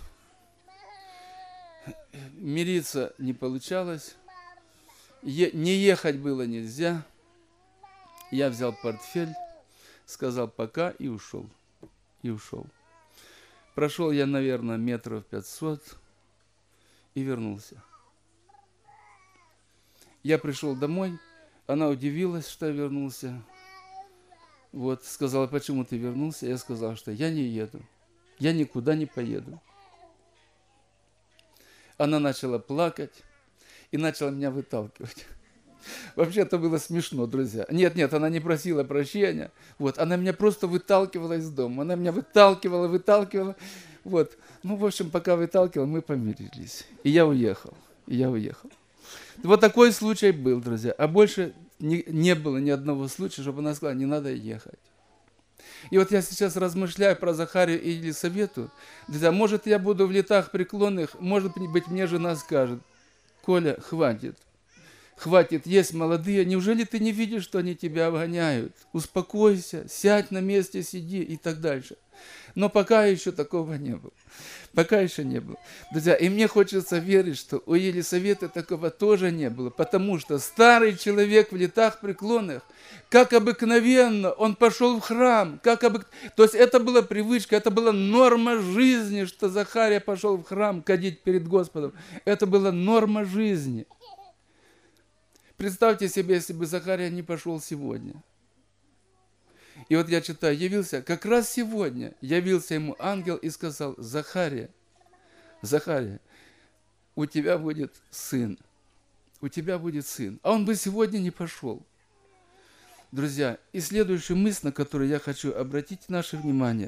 Мириться не получалось, е- не ехать было нельзя. Я взял портфель, сказал пока и ушел. И ушел. Прошел я, наверное, метров пятьсот и вернулся. Я пришел домой, она удивилась, что я вернулся. Вот, сказала: почему ты вернулся? Я сказал, что я не еду, я никуда не поеду. Она начала плакать и начала меня выталкивать. Вообще это было смешно, друзья. Нет, нет, она не просила прощения. Вот, она меня просто выталкивала из дома. Она меня выталкивала, выталкивала. Вот. Ну, в общем, пока выталкивала, мы помирились. И я уехал. И я уехал. Вот такой случай был, друзья. А больше не, не было ни одного случая, чтобы она сказала: не надо ехать. И вот я сейчас размышляю про Захарию и Елисавету. Друзья, может, я буду в летах преклонных, может быть, мне жена скажет: Коля, хватит. Хватит, есть молодые, неужели ты не видишь, что они тебя обгоняют? Успокойся, сядь на месте, сиди и так дальше. Но пока еще такого не было. Пока еще не было. Друзья, и мне хочется верить, что у Елисаветы такого тоже не было, потому что старый человек в летах преклонных, как обыкновенно, он пошел в храм, как обык... то есть это была привычка, это была норма жизни, что Захария пошел в храм кадить перед Господом. Это была норма жизни. Представьте себе, если бы Захария не пошел сегодня. И вот я читаю, явился, как раз сегодня явился ему ангел и сказал: Захария, Захария, у тебя будет сын, у тебя будет сын. А он бы сегодня не пошел. Друзья, и следующая мысль, на которую я хочу обратить наше внимание.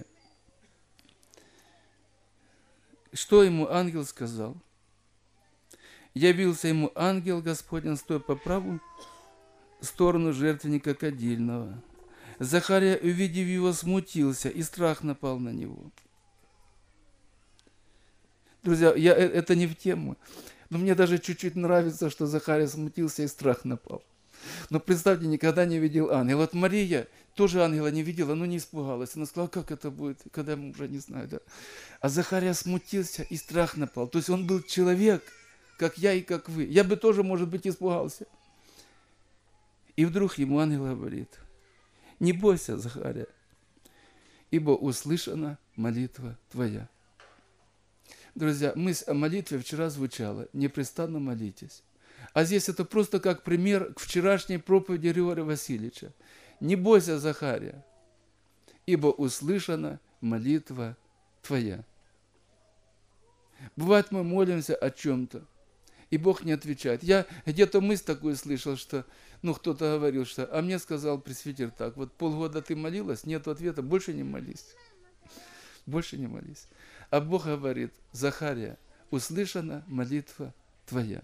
Что ему ангел сказал? Явился ему ангел Господень, стоя по правую сторону жертвенника кадильного. Захария, увидев его, смутился, и страх напал на него. Друзья, я, это не в тему. Но мне даже чуть-чуть нравится, что Захария смутился и страх напал. Но представьте, никогда не видел ангела. Вот Мария тоже ангела не видела, но не испугалась. Она сказала, как это будет, когда я мужа не знаю. Да? А Захария смутился и страх напал. То есть он был человек, как я и как вы. Я бы тоже, может быть, испугался. И вдруг ему ангел говорит, не бойся, Захария, ибо услышана молитва твоя. Друзья, мысль о молитве вчера звучала, непрестанно молитесь. А здесь это просто как пример к вчерашней проповеди Григория Васильевича. Не бойся, Захария, ибо услышана молитва твоя. Бывает, мы молимся о чем-то, и Бог не отвечает. Я где-то мысль такую слышал, что, ну, кто-то говорил, что, а мне сказал пресвитер так, вот полгода ты молилась, нет ответа, больше не молись. Больше не молись. А Бог говорит, Захария, услышана молитва твоя.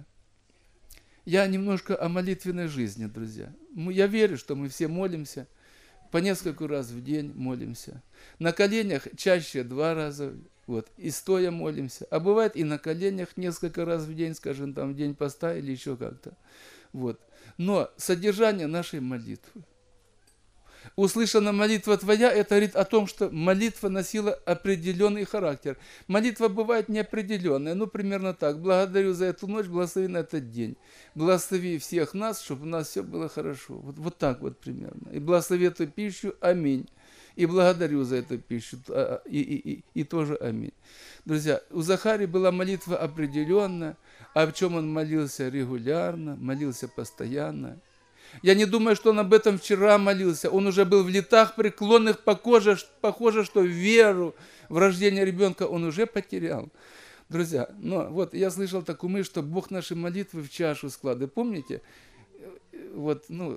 Я немножко о молитвенной жизни, друзья. Я верю, что мы все молимся, по несколько раз в день молимся. На коленях чаще два раза, вот, и стоя молимся. А бывает и на коленях несколько раз в день, скажем, там в день поста или еще как-то. Вот. Но содержание нашей молитвы. Услышана молитва твоя, это говорит о том, что молитва носила определенный характер. Молитва бывает неопределенная, ну, примерно так. Благодарю за эту ночь, благослови на этот день. Благослови всех нас, чтобы у нас все было хорошо. Вот, вот так вот примерно. И благослови эту пищу, аминь. И благодарю за эту пищу, и, и, и, и тоже аминь. Друзья, у Захарии была молитва определенная, а в чем он молился регулярно, молился постоянно. Я не думаю, что он об этом вчера молился. Он уже был в летах преклонных, похоже, похоже, что веру в рождение ребенка он уже потерял. Друзья, но вот я слышал такую мысль, что Бог наши молитвы в чашу складывает. Помните, вот, ну,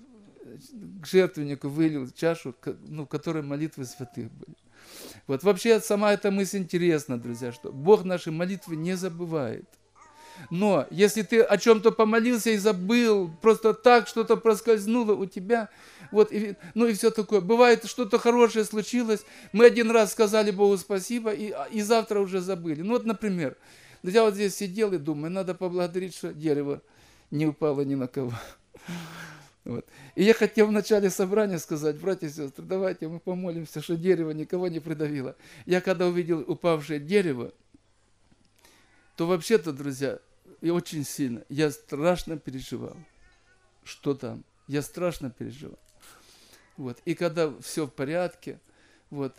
к жертвеннику вылил чашу, ну, в которой молитвы святых были. Вот вообще сама эта мысль интересна, друзья, что Бог наши молитвы не забывает. Но если ты о чем-то помолился и забыл, просто так что-то проскользнуло у тебя, вот, и, ну и все такое. Бывает, что-то хорошее случилось, мы один раз сказали Богу спасибо, и, и завтра уже забыли. Ну вот, например, я вот здесь сидел и думаю, надо поблагодарить, что дерево не упало ни на кого. Вот. И я хотел в начале собрания сказать, братья и сестры, давайте мы помолимся, что дерево никого не придавило. Я когда увидел упавшее дерево, то вообще-то, друзья, и очень сильно, я страшно переживал, что там, я страшно переживал. Вот. И когда все в порядке, вот,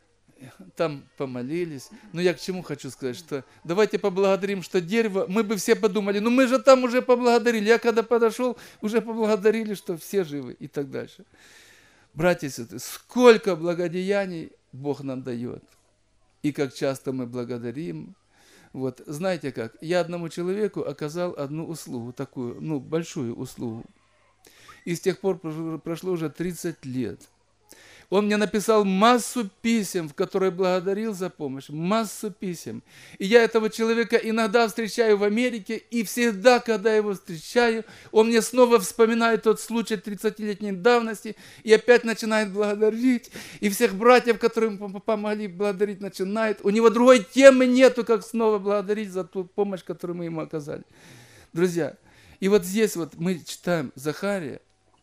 там помолились. Но я к чему хочу сказать, что давайте поблагодарим, что дерево, мы бы все подумали, ну мы же там уже поблагодарили, я когда подошел, уже поблагодарили, что все живы и так дальше. Братья и сестры, сколько благодеяний Бог нам дает, и как часто мы благодарим. Вот, знаете как, я одному человеку оказал одну услугу, такую, ну, большую услугу. И с тех пор прошло уже тридцать лет. Он мне написал массу писем, в которых благодарил за помощь, массу писем. И я этого человека иногда встречаю в Америке, и всегда, когда я его встречаю, он мне снова вспоминает тот случай тридцатилетней давности, и опять начинает благодарить. И всех братьев, которым помогли благодарить, начинает. У него другой темы нету, как снова благодарить за ту помощь, которую мы ему оказали. Друзья, и вот здесь вот мы читаем, Захария,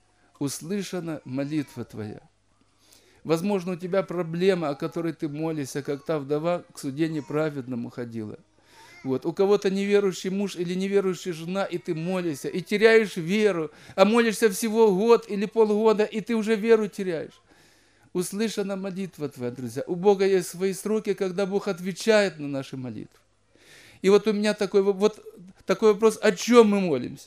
услышана молитва твоя. Возможно, у тебя проблема, о которой ты молишься, как та вдова к суде неправедному ходила. Вот. У кого-то неверующий муж или неверующая жена, и ты молишься, и теряешь веру, а молишься всего год или полгода, и ты уже веру теряешь. Услышана молитва твоя, друзья. У Бога есть свои сроки, когда Бог отвечает на наши молитвы. И вот у меня такой, вот, такой вопрос, о чем мы молимся?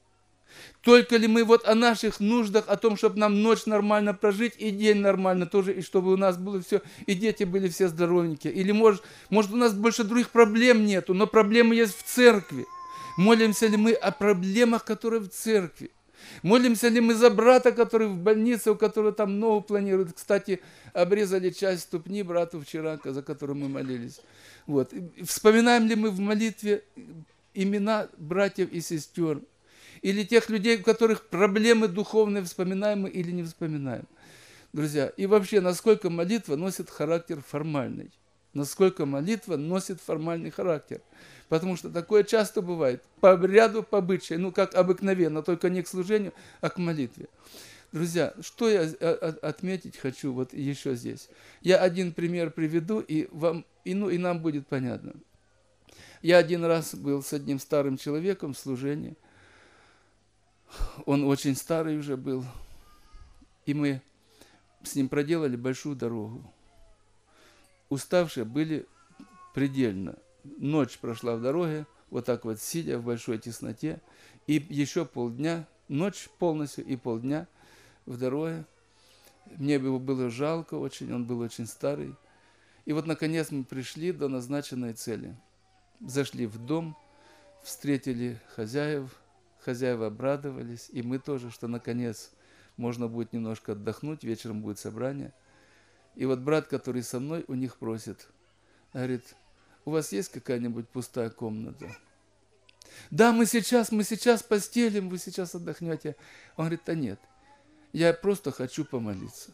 Только ли мы вот о наших нуждах, о том, чтобы нам ночь нормально прожить, и день нормально тоже, и чтобы у нас было все, и дети были все здоровенькие. Или может, может у нас больше других проблем нету, но проблемы есть в церкви. Молимся ли мы о проблемах, которые в церкви? Молимся ли мы за брата, который в больнице, у которого там нового планируют? Кстати, обрезали часть ступни брату вчера, за которым мы молились. Вот. Вспоминаем ли мы в молитве имена братьев и сестер? Или тех людей, у которых проблемы духовные, вспоминаем мы или не вспоминаем. Друзья, и вообще, насколько молитва носит характер формальный. насколько молитва носит формальный характер. Потому что такое часто бывает. По обряду, по обычаю, ну как обыкновенно, только не к служению, а к молитве. Друзья, что я отметить хочу вот еще здесь. Я один пример приведу, и, вам, и, ну, и нам будет понятно. Я один раз был с одним старым человеком в служении. Он очень старый уже был. И мы с ним проделали большую дорогу. Уставшие были предельно. Ночь прошла в дороге, вот так вот сидя в большой тесноте. И еще полдня, ночь полностью и полдня в дороге. Мне его было жалко очень, он был очень старый. И вот наконец мы пришли до назначенной цели. Зашли в дом, встретили хозяев, хозяева обрадовались, и мы тоже, что наконец можно будет немножко отдохнуть, вечером будет собрание. И вот брат, который со мной, у них просит, говорит: у вас есть какая-нибудь пустая комната? Да, мы сейчас, мы сейчас постелим, вы сейчас отдохнете. Он говорит: да нет, я просто хочу помолиться.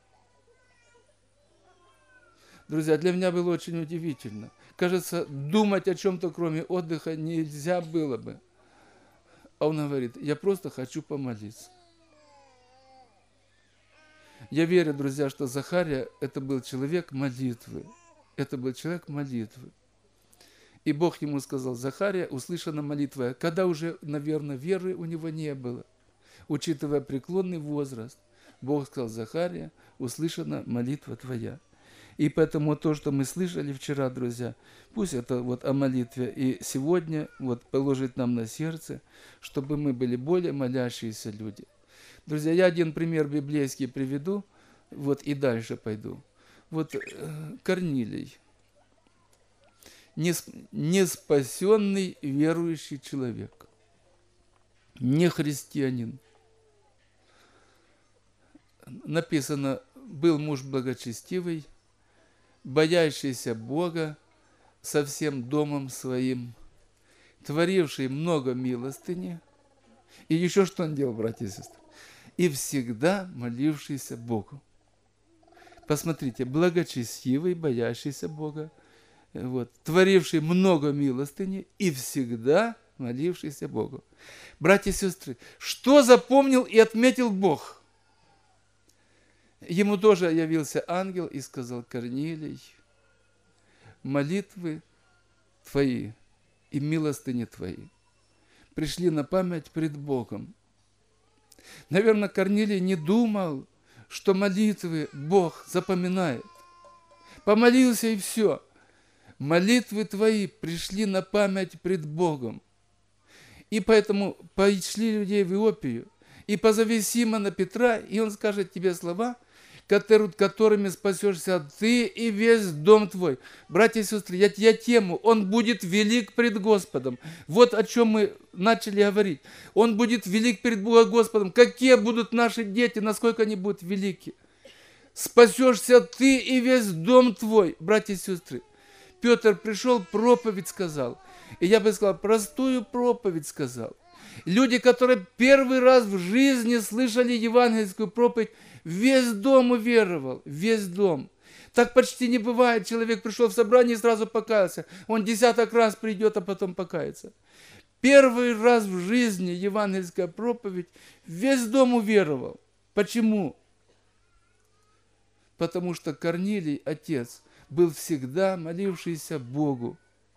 Друзья, для меня было очень удивительно. Кажется, думать о чем-то, кроме отдыха, нельзя было бы. А он говорит: я просто хочу помолиться. Я верю, друзья, что Захария – это был человек молитвы. Это был человек молитвы. И Бог ему сказал: Захария, услышана молитва. Когда уже, наверное, веры у него не было. Учитывая преклонный возраст, Бог сказал: Захария, услышана молитва твоя. И поэтому то, что мы слышали вчера, друзья, пусть это вот о молитве и сегодня вот положит нам на сердце, чтобы мы были более молящиеся люди. Друзья, я один пример библейский приведу, вот и дальше пойду. Вот э, Корнилий, неспасенный верующий человек, не христианин. Написано: был муж благочестивый, боящийся Бога со всем домом своим, творивший много милостыни. И еще что он делал, братья и сестры? И всегда молившийся Богу. Посмотрите, благочестивый, боящийся Бога, вот, творивший много милостыни и всегда молившийся Богу. Братья и сестры, что запомнил и отметил Бог? Ему тоже явился ангел и сказал: Корнилий, молитвы твои и милостыни твои пришли на память пред Богом. Наверное, Корнилий не думал, что молитвы Бог запоминает. Помолился и все. Молитвы твои пришли на память пред Богом. И поэтому пошли людей в Иопию, и позови Симона Петра, и он скажет тебе слова, которыми спасешься ты и весь дом твой. Братья и сестры, я, я тему, он будет велик пред Господом. Вот о чем мы начали говорить. Он будет велик пред Господом. Какие будут наши дети, насколько они будут велики. Спасешься ты и весь дом твой. Братья и сестры, Петр пришел, проповедь сказал. И я бы сказал, простую проповедь сказал. Люди, которые первый раз в жизни слышали евангельскую проповедь, весь дом уверовал, весь дом. Так почти не бывает. Человек пришел в собрание и сразу покаялся. Он десяток раз придет, а потом покается. Первый раз в жизни евангельская проповедь, весь дом уверовал. Почему? Потому что Корнилий, отец, был всегда молившийся Богу.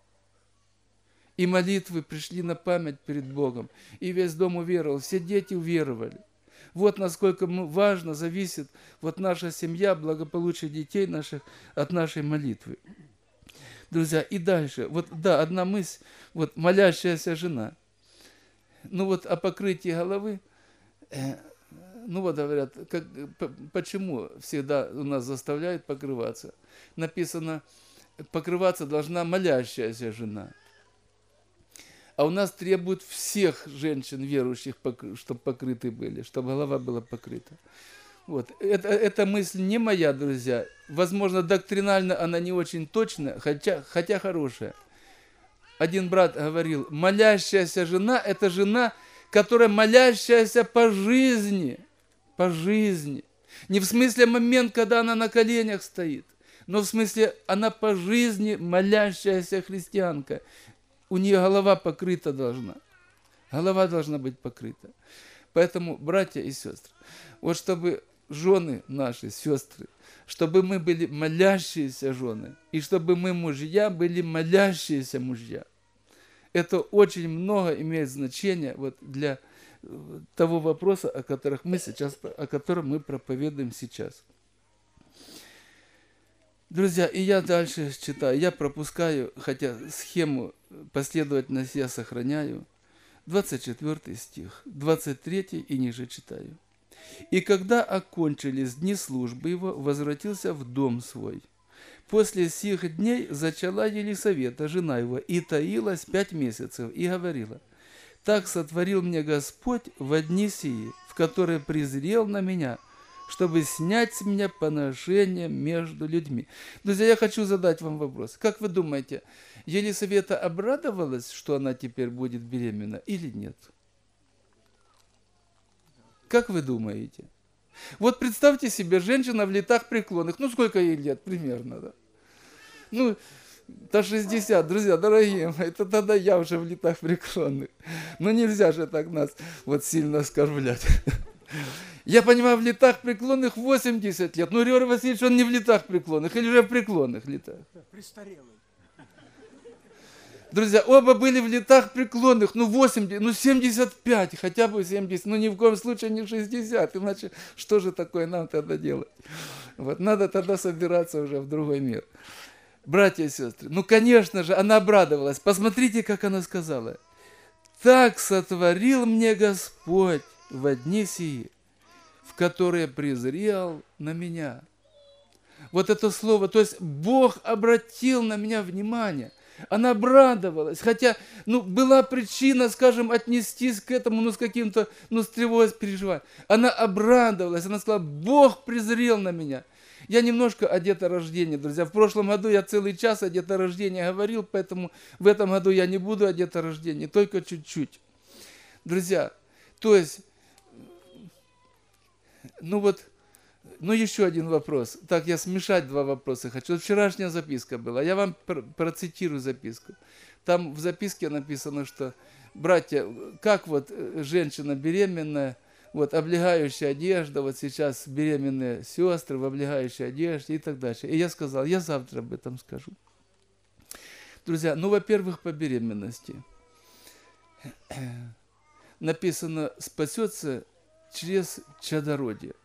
И молитвы пришли на память перед Богом. И весь дом уверовал, все дети уверовали. Вот насколько важно зависит вот наша семья, благополучие детей наших от нашей молитвы. Друзья, и дальше. Вот, да, одна мысль, вот молящаяся жена. Ну вот о покрытии головы, э, ну вот говорят, как, почему всегда у нас заставляют покрываться? Написано, покрываться должна молящаяся жена. А у нас требуют всех женщин верующих, чтобы покрыты были, чтобы голова была покрыта. Вот. Это, эта мысль не моя, друзья. Возможно, доктринально она не очень точная, хотя, хотя хорошая. Один брат говорил, молящаяся жена – это жена, которая молящаяся по жизни. По жизни. Не в смысле момент, когда она на коленях стоит. но в смысле она по жизни молящаяся христианка. У нее голова покрыта должна. Голова должна быть покрыта. Поэтому, братья и сестры, вот чтобы жены наши, сестры, чтобы мы были молящиеся жены, и чтобы мы, мужья, были молящиеся мужья. Это очень много имеет значения вот для того вопроса, о, которых мы сейчас, о котором мы проповедуем сейчас. Друзья, и я дальше читаю, я пропускаю, хотя схему последовательность я сохраняю, двадцать четвёртый стих, двадцать третий и ниже читаю. «И когда окончились дни службы его, возвратился в дом свой. После сих дней зачала Елисавета, жена его, и таилась пять месяцев, и говорила: так сотворил мне Господь в дни сии, в которые презрел на меня, чтобы снять с меня поношение между людьми». Друзья, я хочу задать вам вопрос. Как вы думаете, Елисавета обрадовалась, что она теперь будет беременна, или нет? Как вы думаете? Вот представьте себе, женщина в летах преклонных. Ну, сколько ей лет примерно, да? Ну, до шестидесяти, друзья, дорогие мои, это тогда я уже в летах преклонных. Но нельзя же так нас вот сильно оскорблять. Я понимаю, в летах преклонных восемьдесят лет. Ну, Григорий Васильевич, он не в летах преклонных, или же в преклонных летах? Престарелый. Друзья, оба были в летах преклонных, ну восемьдесят, ну семьдесят пять, хотя бы семьдесят, ну ни в коем случае не шестьдесят, иначе что же такое нам тогда делать? Вот надо тогда собираться уже в другой мир. Братья и сестры, ну конечно же, она обрадовалась. Посмотрите, как она сказала. «Так сотворил мне Господь во дни сии, в которые презрел на меня». Вот это слово, то есть Бог обратил на меня внимание. Она обрадовалась, хотя, ну, была причина, скажем, отнестись к этому, ну, с каким-то, ну, с тревогой, с переживанием. Она обрадовалась, она сказала: Бог презрел на меня. Я немножко о деторождении, друзья. В прошлом году я целый час о деторождении говорил, поэтому в этом году я не буду о деторождении, только чуть-чуть. Друзья, то есть, ну вот, ну, еще один вопрос. Так, я смешать два вопроса хочу. Вот вчерашняя записка была. Я вам процитирую записку. Там в записке написано, что, братья, как вот женщина беременная, вот облегающая одежда, вот сейчас беременные сестры в облегающей одежде и так дальше. И я сказал, я завтра об этом скажу. Друзья, ну, во-первых, по беременности. Написано, спасется через чадородие.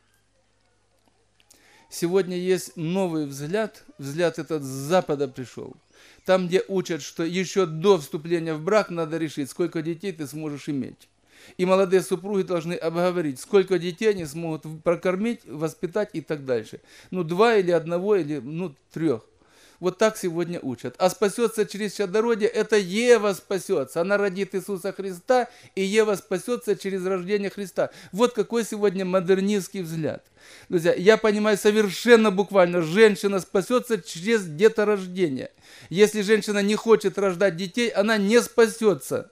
Сегодня есть новый взгляд, взгляд этот с Запада пришел. Там, где учат, что еще до вступления в брак надо решить, сколько детей ты сможешь иметь. И молодые супруги должны обговорить, сколько детей они смогут прокормить, воспитать и так дальше. Ну, два или одного, или, ну, трех. Вот так сегодня учат. А спасется через чадородие, это Ева спасется. Она родит Иисуса Христа, и Ева спасется через рождение Христа. Вот какой сегодня модернистский взгляд. Друзья, я понимаю совершенно буквально, женщина спасется через деторождение. Если женщина не хочет рождать детей, она не спасется.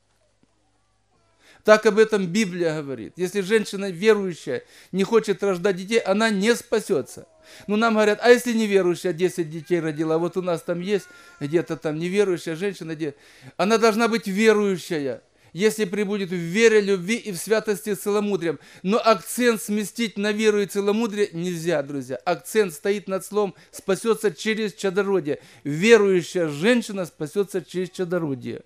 Так об этом Библия говорит. Если женщина верующая не хочет рождать детей, она не спасется. Ну, нам говорят, а если неверующая десять детей родила, вот у нас там есть где-то там неверующая женщина, где... она должна быть верующая, если пребудет в вере, любви и в святости с целомудрием. Но акцент сместить на веру и целомудрие нельзя, друзья. Акцент стоит над словом «спасется через чадородие». Верующая женщина спасется через чадородие.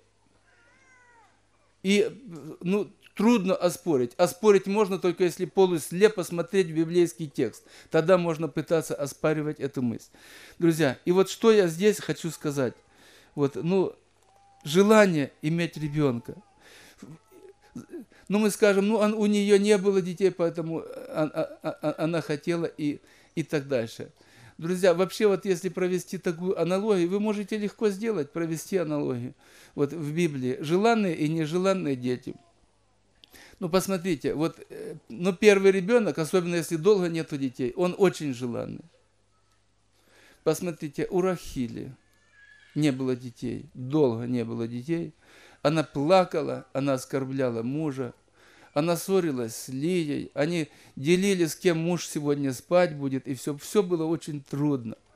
И, ну, трудно оспорить. Оспорить можно только если полуслепо смотреть в библейский текст. Тогда можно пытаться оспаривать эту мысль. Друзья, и вот что я здесь хочу сказать. Вот, ну, желание иметь ребенка. Ну, мы скажем, ну, он, у нее не было детей, поэтому она, она хотела и, и так дальше. Друзья, вообще вот если провести такую аналогию, вы можете легко сделать, провести аналогию. Вот в Библии желанные и нежеланные дети. Ну, посмотрите, вот, ну, первый ребенок, особенно если долго нету детей, он очень желанный. Посмотрите, у Рахили не было детей, долго не было детей. Она плакала, она оскорбляла мужа, она ссорилась с Лией, они делили, с кем муж сегодня спать будет, и все, все было очень трудно.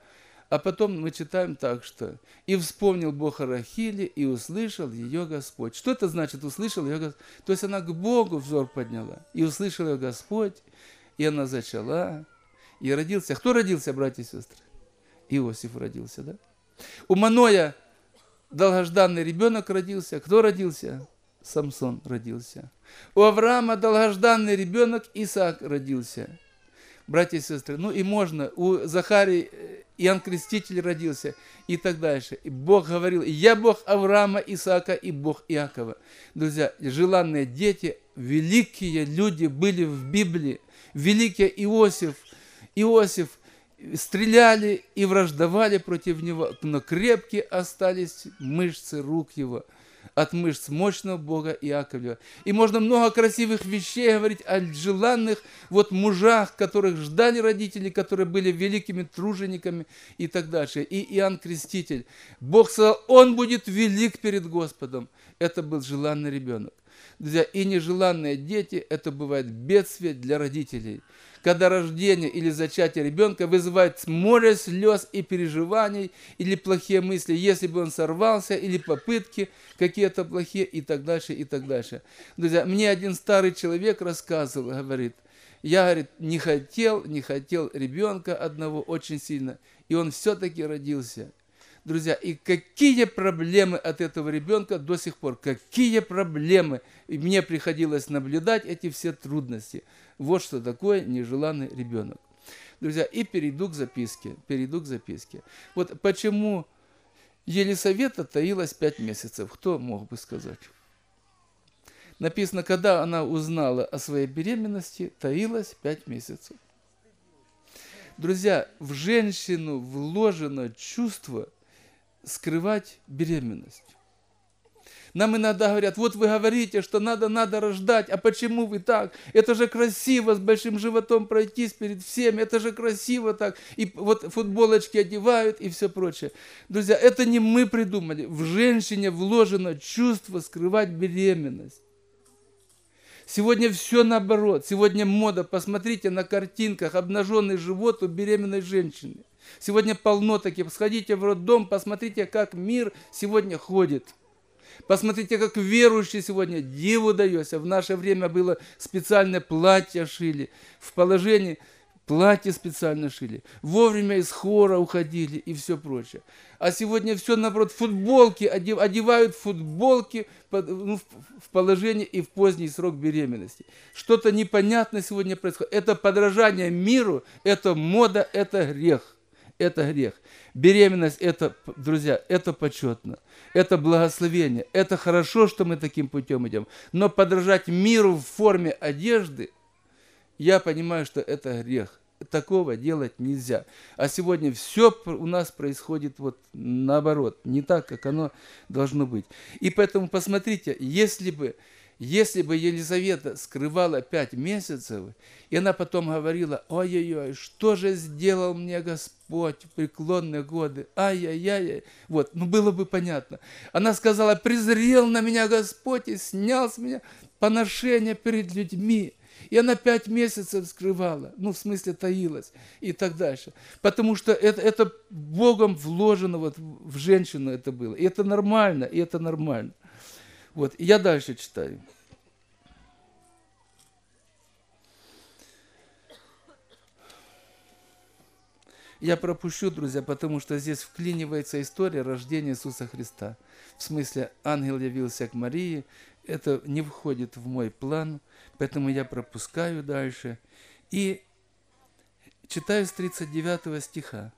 А потом мы читаем так, что «И вспомнил Бог о Рахиле, и услышал ее Господь». Что это значит «услышал ее Господь»? То есть она к Богу взор подняла, и услышал ее Господь, и она зачала, и родился. Кто родился, братья и сестры? Иосиф родился, да? У Маноя долгожданный ребенок родился. Кто родился? Самсон родился. У Авраама долгожданный ребенок Исаак родился. Братья и сестры, ну и можно, у Захарии Иоанн Креститель родился и так дальше. И Бог говорил, я Бог Авраама, Исаака и Бог Иакова. Друзья, желанные дети, великие люди были в Библии. Великий Иосиф, Иосиф стреляли и враждовали против него, но крепкие остались мышцы рук его от мышц мощного Бога Иакова. И можно много красивых вещей говорить о желанных вот мужах, которых ждали родители, которые были великими тружениками и так дальше. И Иоанн Креститель. Бог сказал, он будет велик перед Господом. Это был желанный ребенок. Друзья, и нежеланные дети, это бывает бедствие для родителей. Когда рождение или зачатие ребенка вызывает море слез и переживаний, или плохие мысли, если бы он сорвался, или попытки какие-то плохие, и так дальше, и так дальше. Друзья, мне один старый человек рассказывал, говорит, я, говорит, не хотел, не хотел ребенка одного очень сильно, и он все-таки родился. Друзья, и какие проблемы от этого ребенка до сих пор, какие проблемы, и мне приходилось наблюдать эти все трудности. Вот что такое нежеланный ребенок. Друзья, и перейду к записке, перейду к записке. Вот почему Елисавета таилась пять месяцев, кто мог бы сказать? Написано, когда она узнала о своей беременности, таилась пять месяцев. Друзья, в женщину вложено чувство скрывать беременность. Нам иногда говорят, вот вы говорите, что надо, надо рождать, а почему вы так? Это же красиво с большим животом пройтись перед всеми, это же красиво так. И вот футболочки одевают и все прочее. Друзья, это не мы придумали. В женщине вложено чувство скрывать беременность. Сегодня все наоборот. Сегодня мода. Посмотрите на картинках обнаженный живот у беременной женщины. Сегодня полно таких. Сходите в роддом, посмотрите, как мир сегодня ходит. Посмотрите, как верующие сегодня диву даётся. В наше время было специальное платье шили. В положении платье специально шили. Вовремя из хора уходили и все прочее. А сегодня все наоборот. Футболки, одевают футболки ну, в положении и в поздний срок беременности. Что-то непонятное сегодня происходит. Это подражание миру, это мода, это грех. Это грех. Беременность, это, друзья, это почетно. Это благословение. Это хорошо, что мы таким путем идем. Но подражать миру в форме одежды, я понимаю, что это грех. Такого делать нельзя. А сегодня все у нас происходит вот наоборот. Не так, как оно должно быть. И поэтому посмотрите, если бы Если бы Елизавета скрывала пять месяцев, и она потом говорила, ой-ой-ой, что же сделал мне Господь в преклонные годы, ай-яй-яй, вот, ну было бы понятно. Она сказала, презрел на меня Господь и снял с меня поношение перед людьми. И она пять месяцев скрывала, ну в смысле таилась и так дальше. Потому что это, это Богом вложено вот в женщину это было. И это нормально, и это нормально. Вот, я дальше читаю. Я пропущу, друзья, потому что здесь вклинивается история рождения Иисуса Христа. В смысле, ангел явился к Марии. Это не входит в мой план, поэтому я пропускаю дальше. И читаю с тридцать девятого стиха.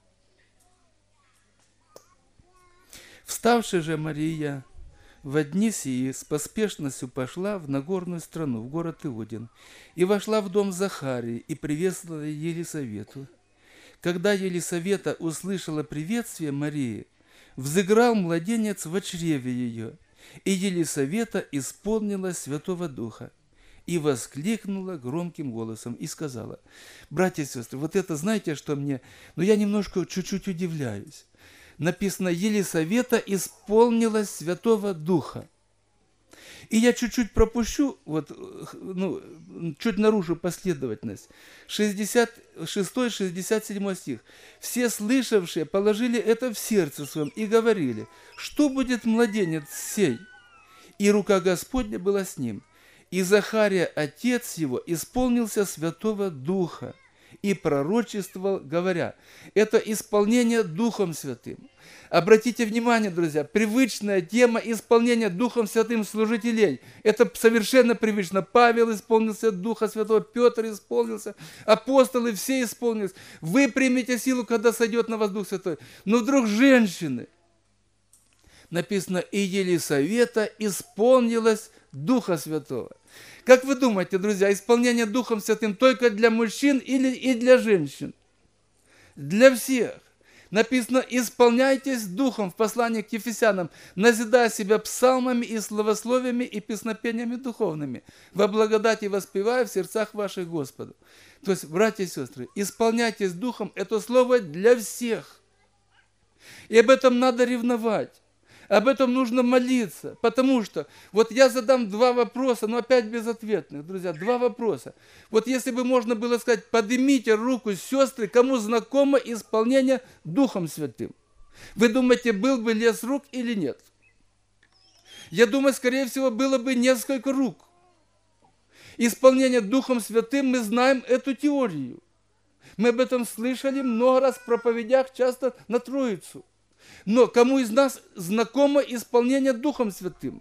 «Вставши же Мария в дни сии с поспешностью пошла в Нагорную страну, в город Иудин, и вошла в дом Захарии и приветствовала Елисавету. Когда Елисавета услышала приветствие Марии, взыграл младенец в чреве ее, и Елисавета исполнилась Святого Духа, и воскликнула громким голосом, и сказала, братья и сестры, вот это знаете, что мне, ну я немножко чуть-чуть удивляюсь. Написано, Елисавета исполнилась Святого Духа. И я чуть-чуть пропущу, вот, ну, чуть нарушу последовательность. шестьдесят шестой шестьдесят седьмой стих. «Все слышавшие положили это в сердце своем и говорили, что будет младенец сей? И рука Господня была с ним. И Захария, отец его, исполнился Святого Духа и пророчествовал, говоря». Это исполнение Духом Святым. Обратите внимание, друзья, привычная тема исполнения Духом Святым служителей. Это совершенно привычно. Павел исполнился Духа Святого, Петр исполнился, апостолы все исполнились. Вы примете силу, когда сойдет на вас Дух Святой. Но вдруг женщины, написано, и Елисавета исполнилась Духа Святого. Как вы думаете, друзья, исполнение Духом Святым только для мужчин или и для женщин? Для всех. Написано, исполняйтесь Духом в послании к Ефесянам, назидая себя псалмами и словословиями и песнопениями духовными, во благодати воспевая в сердцах ваших Господу. То есть, братья и сестры, исполняйтесь Духом – это слово для всех. И об этом надо ревновать. Об этом нужно молиться, потому что, вот я задам два вопроса, но опять безответных, друзья, два вопроса. Вот если бы можно было сказать, поднимите руку, сестры, кому знакомо исполнение Духом Святым. Вы думаете, был бы лес рук или нет? Я думаю, скорее всего, было бы несколько рук. Исполнение Духом Святым, мы знаем эту теорию. Мы об этом слышали много раз в проповедях, часто на Троицу. Но кому из нас знакомо исполнение Духом Святым?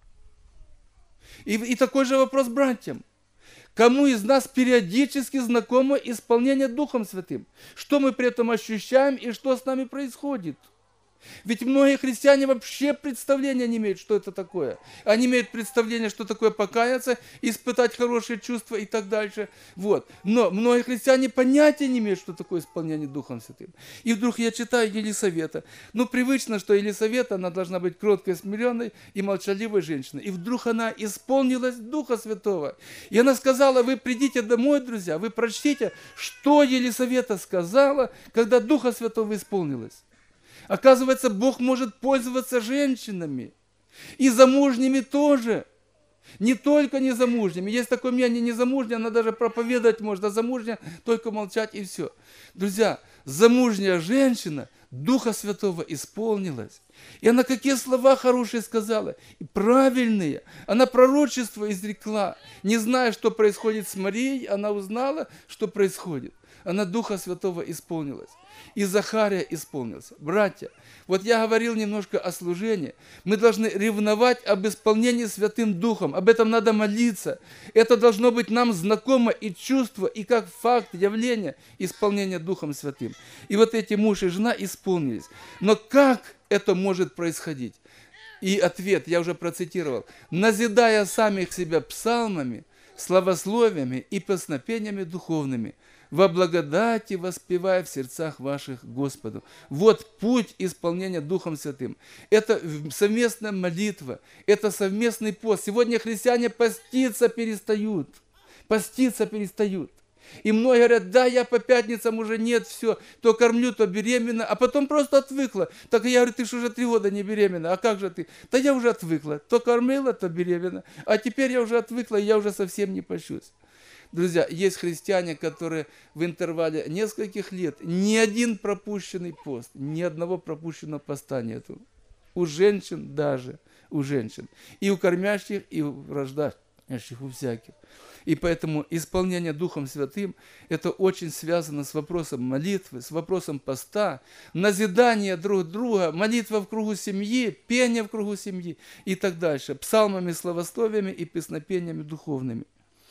И, и такой же вопрос братьям. Кому из нас периодически знакомо исполнение Духом Святым? Что мы при этом ощущаем и что с нами происходит? Ведь многие христиане вообще представления не имеют, что это такое. Они имеют представление, что такое покаяться, испытать хорошие чувства и так дальше. Вот. Но многие христиане понятия не имеют, что такое исполнение Духом Святым. И вдруг я читаю Елисавета. Ну, привычно, что Елисавета, она должна быть кроткой, смиренной и молчаливой женщиной. И вдруг она исполнилась Духа Святого. И она сказала, вы придите домой, друзья, вы прочтите, что Елисавета сказала, когда Духа Святого исполнилась. Оказывается, Бог может пользоваться женщинами. И замужними тоже. Не только незамужними. Есть такое мнение, незамужняя, она даже проповедовать может, а замужняя только молчать и все. Друзья, замужняя женщина Духа Святого исполнилась. И она какие слова хорошие сказала, и правильные. Она пророчество изрекла. Не зная, что происходит с Марией, она узнала, что происходит. Она Духа Святого исполнилась. И Захария исполнился. Братья, вот я говорил немножко о служении. Мы должны ревновать об исполнении Святым Духом. Об этом надо молиться. Это должно быть нам знакомо и чувство, и как факт явления исполнения Духом Святым. И вот эти муж и жена исполнились. Но как это может происходить? И ответ я уже процитировал. Назидая самих себя псалмами, славословиями и песнопениями духовными, во благодати воспевая в сердцах ваших Господу. Вот путь исполнения Духом Святым. Это совместная молитва, это совместный пост. Сегодня христиане поститься перестают. Поститься перестают. И многие говорят, да, я по пятницам уже нет, все, то кормлю, то беременна, а потом просто отвыкла. Так я говорю, ты же уже три года не беременна, а как же ты? Да я уже отвыкла, то кормила, то беременна, а теперь я уже отвыкла, и я уже совсем не пощусь. Друзья, есть христиане, которые в интервале нескольких лет ни один пропущенный пост, ни одного пропущенного поста нету. У женщин даже, у женщин. И у кормящих, и у рождающих, у всяких. И поэтому исполнение Духом Святым, это очень связано с вопросом молитвы, с вопросом поста, назидания друг друга, молитва в кругу семьи, пение в кругу семьи и так дальше. Псалмами, славословиями и песнопениями духовными.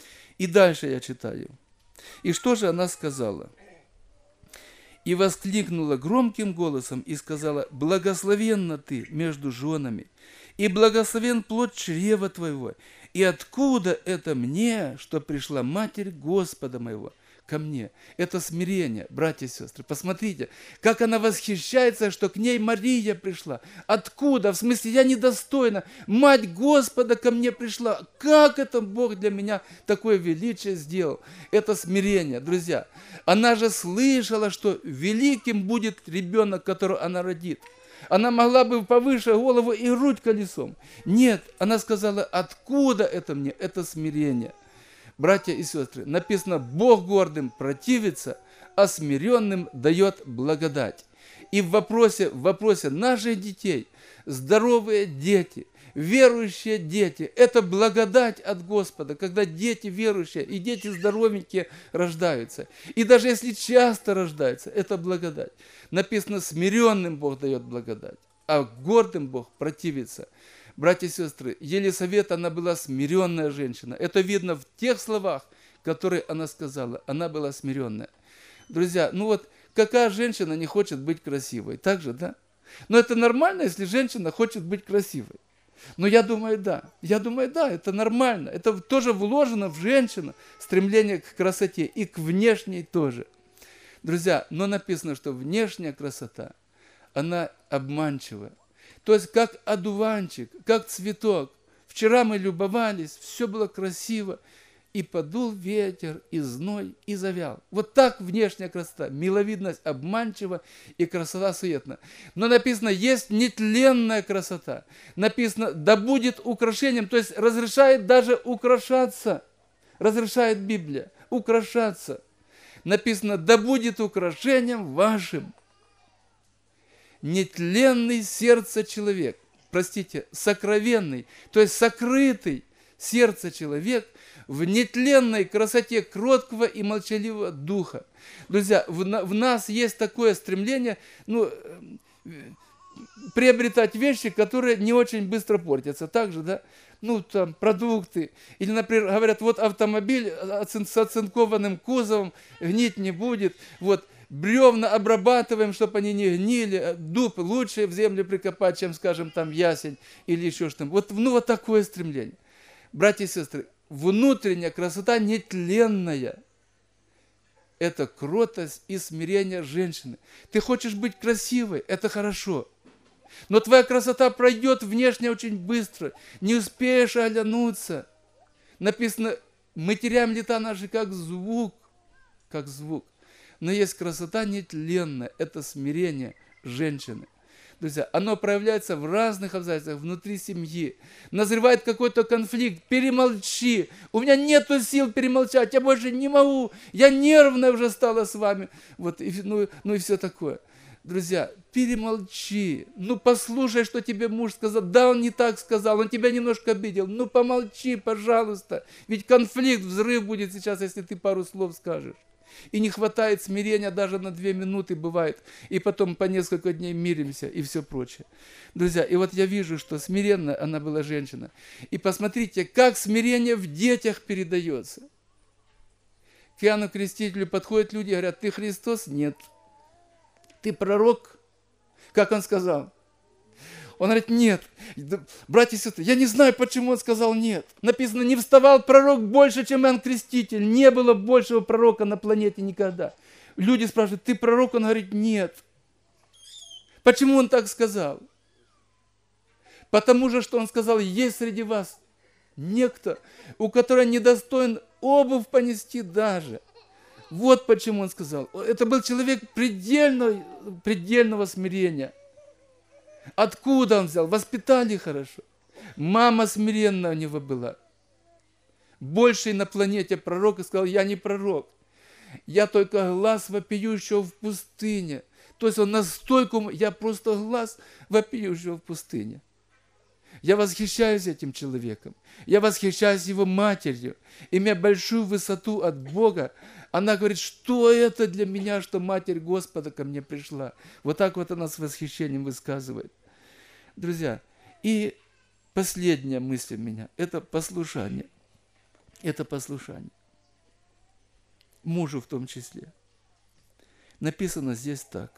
И дальше я читаю. И что же она сказала? И воскликнула громким голосом и сказала, благословенна ты между женами, и благословен плод чрева твоего. И откуда это мне, что пришла Матерь Господа моего ко мне? Это смирение, братья и сестры. Посмотрите, как она восхищается, что к ней Мария пришла. Откуда? В смысле, я недостойна. Мать Господа ко мне пришла. Как это Бог для меня такое величие сделал? Это смирение, друзья. Она же слышала, что великим будет ребенок, которого она родит. Она могла бы повыше голову и грудь колесом. Нет, она сказала, откуда это мне? Это смирение. Братья и сестры, написано, Бог гордым противится, а смиренным дает благодать. И в вопросе, в вопросе наших детей, здоровые дети, верующие дети, это благодать от Господа, когда дети верующие и дети здоровенькие рождаются. И даже если часто рождаются, это благодать. Написано, смиренным Бог дает благодать, а гордым Бог противится. Братья и сестры, Елисавета, она была смиренная женщина. Это видно в тех словах, которые она сказала. Она была смиренная. Друзья, ну вот, какая женщина не хочет быть красивой? Так же, да? Но это нормально, если женщина хочет быть красивой. Но я думаю, да. Я думаю, да, это нормально. Это тоже вложено в женщину, стремление к красоте и к внешней тоже. Друзья, но написано, что внешняя красота, она обманчивая. То есть, как одуванчик, как цветок. Вчера мы любовались, все было красиво, и подул ветер, и зной, и завял. Вот так внешняя красота. Миловидность обманчива, и красота суетна. Но написано, есть нетленная красота. Написано, да будет украшением, то есть разрешает даже украшаться. Разрешает Библия украшаться. Написано, да будет украшением вашим нетленный сердце человек, простите, сокровенный, то есть сокрытый сердце человек в нетленной красоте кроткого и молчаливого духа. Друзья, в, в нас есть такое стремление, ну, приобретать вещи, которые не очень быстро портятся. Также, да, ну, там, продукты. Или, например, говорят, вот автомобиль с оцинкованным кузовом гнить не будет, вот, бревна обрабатываем, чтобы они не гнили. Дуб лучше в землю прикопать, чем, скажем, там ясень или еще что-то. Вот, ну, вот такое стремление. Братья и сестры, внутренняя красота нетленная. Это кротость и смирение женщины. Ты хочешь быть красивой, это хорошо. Но твоя красота пройдет внешне очень быстро. Не успеешь оглянуться. Написано, мы теряем лета наши как звук. Как звук. Но есть красота нетленная, это смирение женщины. Друзья, оно проявляется в разных обстоятельствах внутри семьи. Назревает какой-то конфликт, перемолчи. У меня нету сил перемолчать, я больше не могу. Я нервная уже стала с вами. Вот, и, ну, ну и все такое. Друзья, перемолчи. Ну послушай, что тебе муж сказал. Да, он не так сказал, он тебя немножко обидел. Ну помолчи, пожалуйста. Ведь конфликт, взрыв будет сейчас, если ты пару слов скажешь. И не хватает смирения даже на две минуты бывает. И потом по несколько дней миримся и все прочее. Друзья, и вот я вижу, что смиренная она была женщина. И посмотрите, как смирение в детях передается. К Иоанну Крестителю подходят люди и говорят, ты Христос? Нет. Ты пророк? Как он сказал? Он говорит, нет. Братья и сестры, я не знаю, почему он сказал нет. Написано, не вставал пророк больше, чем Иоанн Креститель. Не было большего пророка на планете никогда. Люди спрашивают, ты пророк? Он говорит, нет. Почему он так сказал? Потому же, что он сказал, есть среди вас некто, у которого недостоин обувь понести даже. Вот почему он сказал. Это был человек предельного, предельного смирения. Откуда он взял? Воспитали хорошо. Мама смиренная у него была. Больший на планете пророк и сказал, я не пророк. Я только глаз вопиющего в пустыне. То есть он настолько, я просто глаз вопиющего в пустыне. Я восхищаюсь этим человеком. Я восхищаюсь его матерью. Имея большую высоту от Бога, она говорит, что это для меня, что Матерь Господа ко мне пришла. Вот так вот она с восхищением высказывает. Друзья, и последняя мысль у меня – это послушание. Это послушание. Мужу в том числе. Написано здесь так.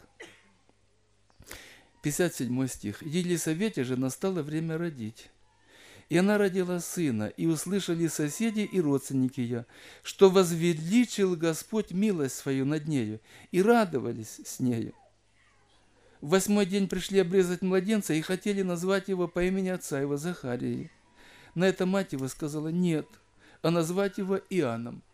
пятьдесят седьмой стих. «Елисавете же настало время родить. И она родила сына, и услышали соседи и родственники ее, что возвеличил Господь милость свою над нею, и радовались с нею. В восьмой день пришли обрезать младенца и хотели назвать его по имени отца его Захарии. На это мать его сказала нет, а назвать его Иоанном».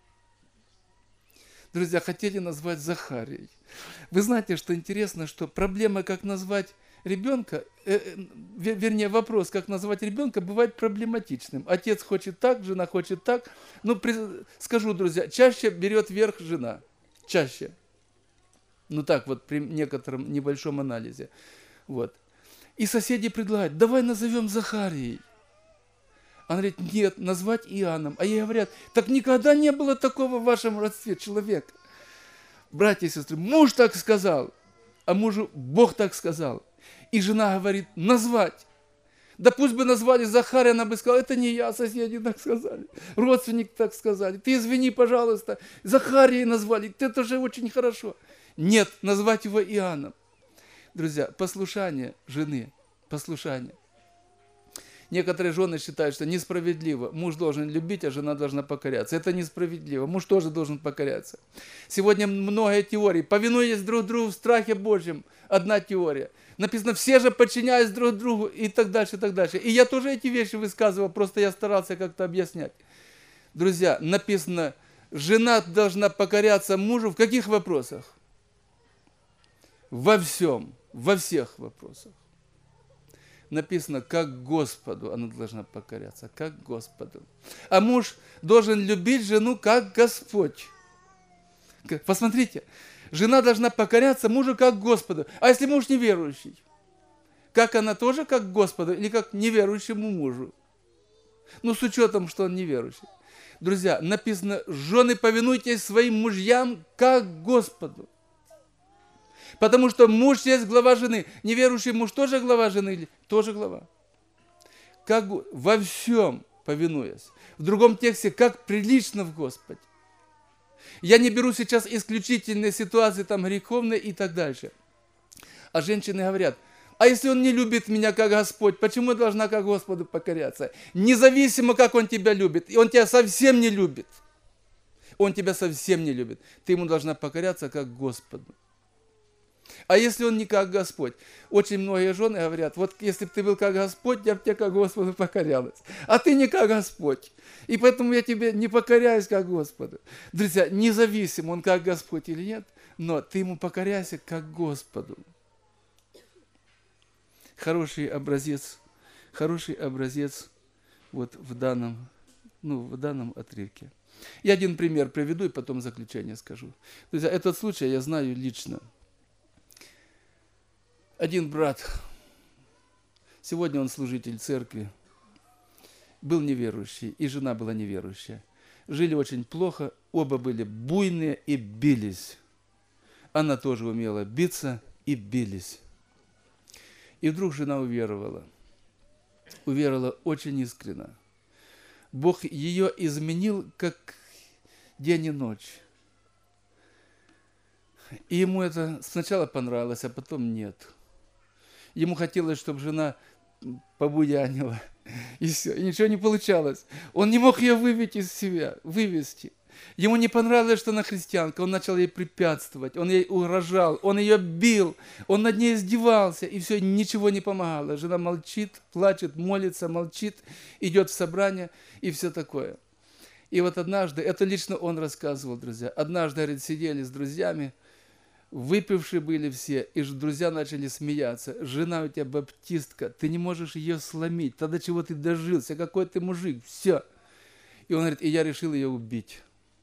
Друзья, хотели назвать Захарией. Вы знаете, что интересно, что проблема, как назвать ребенка, э, вер, вернее вопрос, как назвать ребенка, бывает проблематичным. Отец хочет так, жена хочет так. Ну, при, скажу, друзья, чаще берет верх жена. Чаще. Ну так вот, при некотором небольшом анализе. Вот. И соседи предлагают, давай назовем Захарией. Он говорит, нет, назвать Иоанном. А ей говорят, так никогда не было такого в вашем родстве человека. Братья и сестры, муж так сказал, а мужу Бог так сказал. И жена говорит, назвать. Да пусть бы назвали Захария, она бы сказала, это не я, соседи так сказали, родственники так сказали. Ты извини, пожалуйста, Захария назвали, это же очень хорошо. Нет, назвать его Иоанном. Друзья, послушание жены, послушание. Некоторые жены считают, что несправедливо. Муж должен любить, а жена должна покоряться. Это несправедливо. Муж тоже должен покоряться. Сегодня много теорий. Повинуясь друг другу в страхе Божьем. Одна теория. Написано, все же подчиняясь друг другу и так дальше, и так дальше. И я тоже эти вещи высказывал, просто я старался как-то объяснять. Друзья, написано, жена должна покоряться мужу в каких вопросах? Во всем, во всех вопросах. Написано, как Господу она должна покоряться, как Господу. А муж должен любить жену, как Господь. Посмотрите, жена должна покоряться мужу, как Господу. А если муж неверующий? Как она тоже как Господу или как неверующему мужу? Ну, с учетом, что он неверующий. Друзья, написано, жены, повинуйтесь своим мужьям, как Господу. Потому что муж есть глава жены. Неверующий муж тоже глава жены? Тоже глава. Как во всем повинуясь. В другом тексте, как прилично в Господе. Я не беру сейчас исключительные ситуации, там, греховные и так дальше. А женщины говорят, а если он не любит меня, как Господь, почему я должна как Господу покоряться? Независимо, как он тебя любит. И он тебя совсем не любит. Он тебя совсем не любит. Ты ему должна покоряться, как Господу. А если он не как Господь? Очень многие жены говорят, вот если бы ты был как Господь, я бы тебе как Господу покорялась. А ты не как Господь. И поэтому я тебе не покоряюсь как Господу. Друзья, независимо, он как Господь или нет, но ты ему покоряйся как Господу. Хороший образец, хороший образец вот в данном, ну, в данном отрывке. Я один пример приведу и потом заключение скажу. Друзья, этот случай я знаю лично. Один брат, сегодня он служитель церкви, был неверующий, и жена была неверующая. Жили очень плохо, оба были буйные и бились. Она тоже умела биться и бились. И вдруг жена уверовала. Уверовала очень искренне. Бог ее изменил, как день и ночь. И ему это сначала понравилось, а потом нет. Ему хотелось, чтобы жена побуянила. И все. И ничего не получалось. Он не мог ее вывести из себя, вывести. Ему не понравилось, что она христианка. Он начал ей препятствовать. Он ей угрожал. Он ее бил. Он над ней издевался. И все, ничего не помогало. Жена молчит, плачет, молится, молчит, идет в собрание и все такое. И вот однажды, это лично он рассказывал, друзья. Однажды, говорит, сидели с друзьями, выпившие были все, и друзья начали смеяться. Жена у тебя баптистка, ты не можешь ее сломить. Тогда чего ты дожился? Какой ты мужик? Все. И он говорит, и я решил ее убить.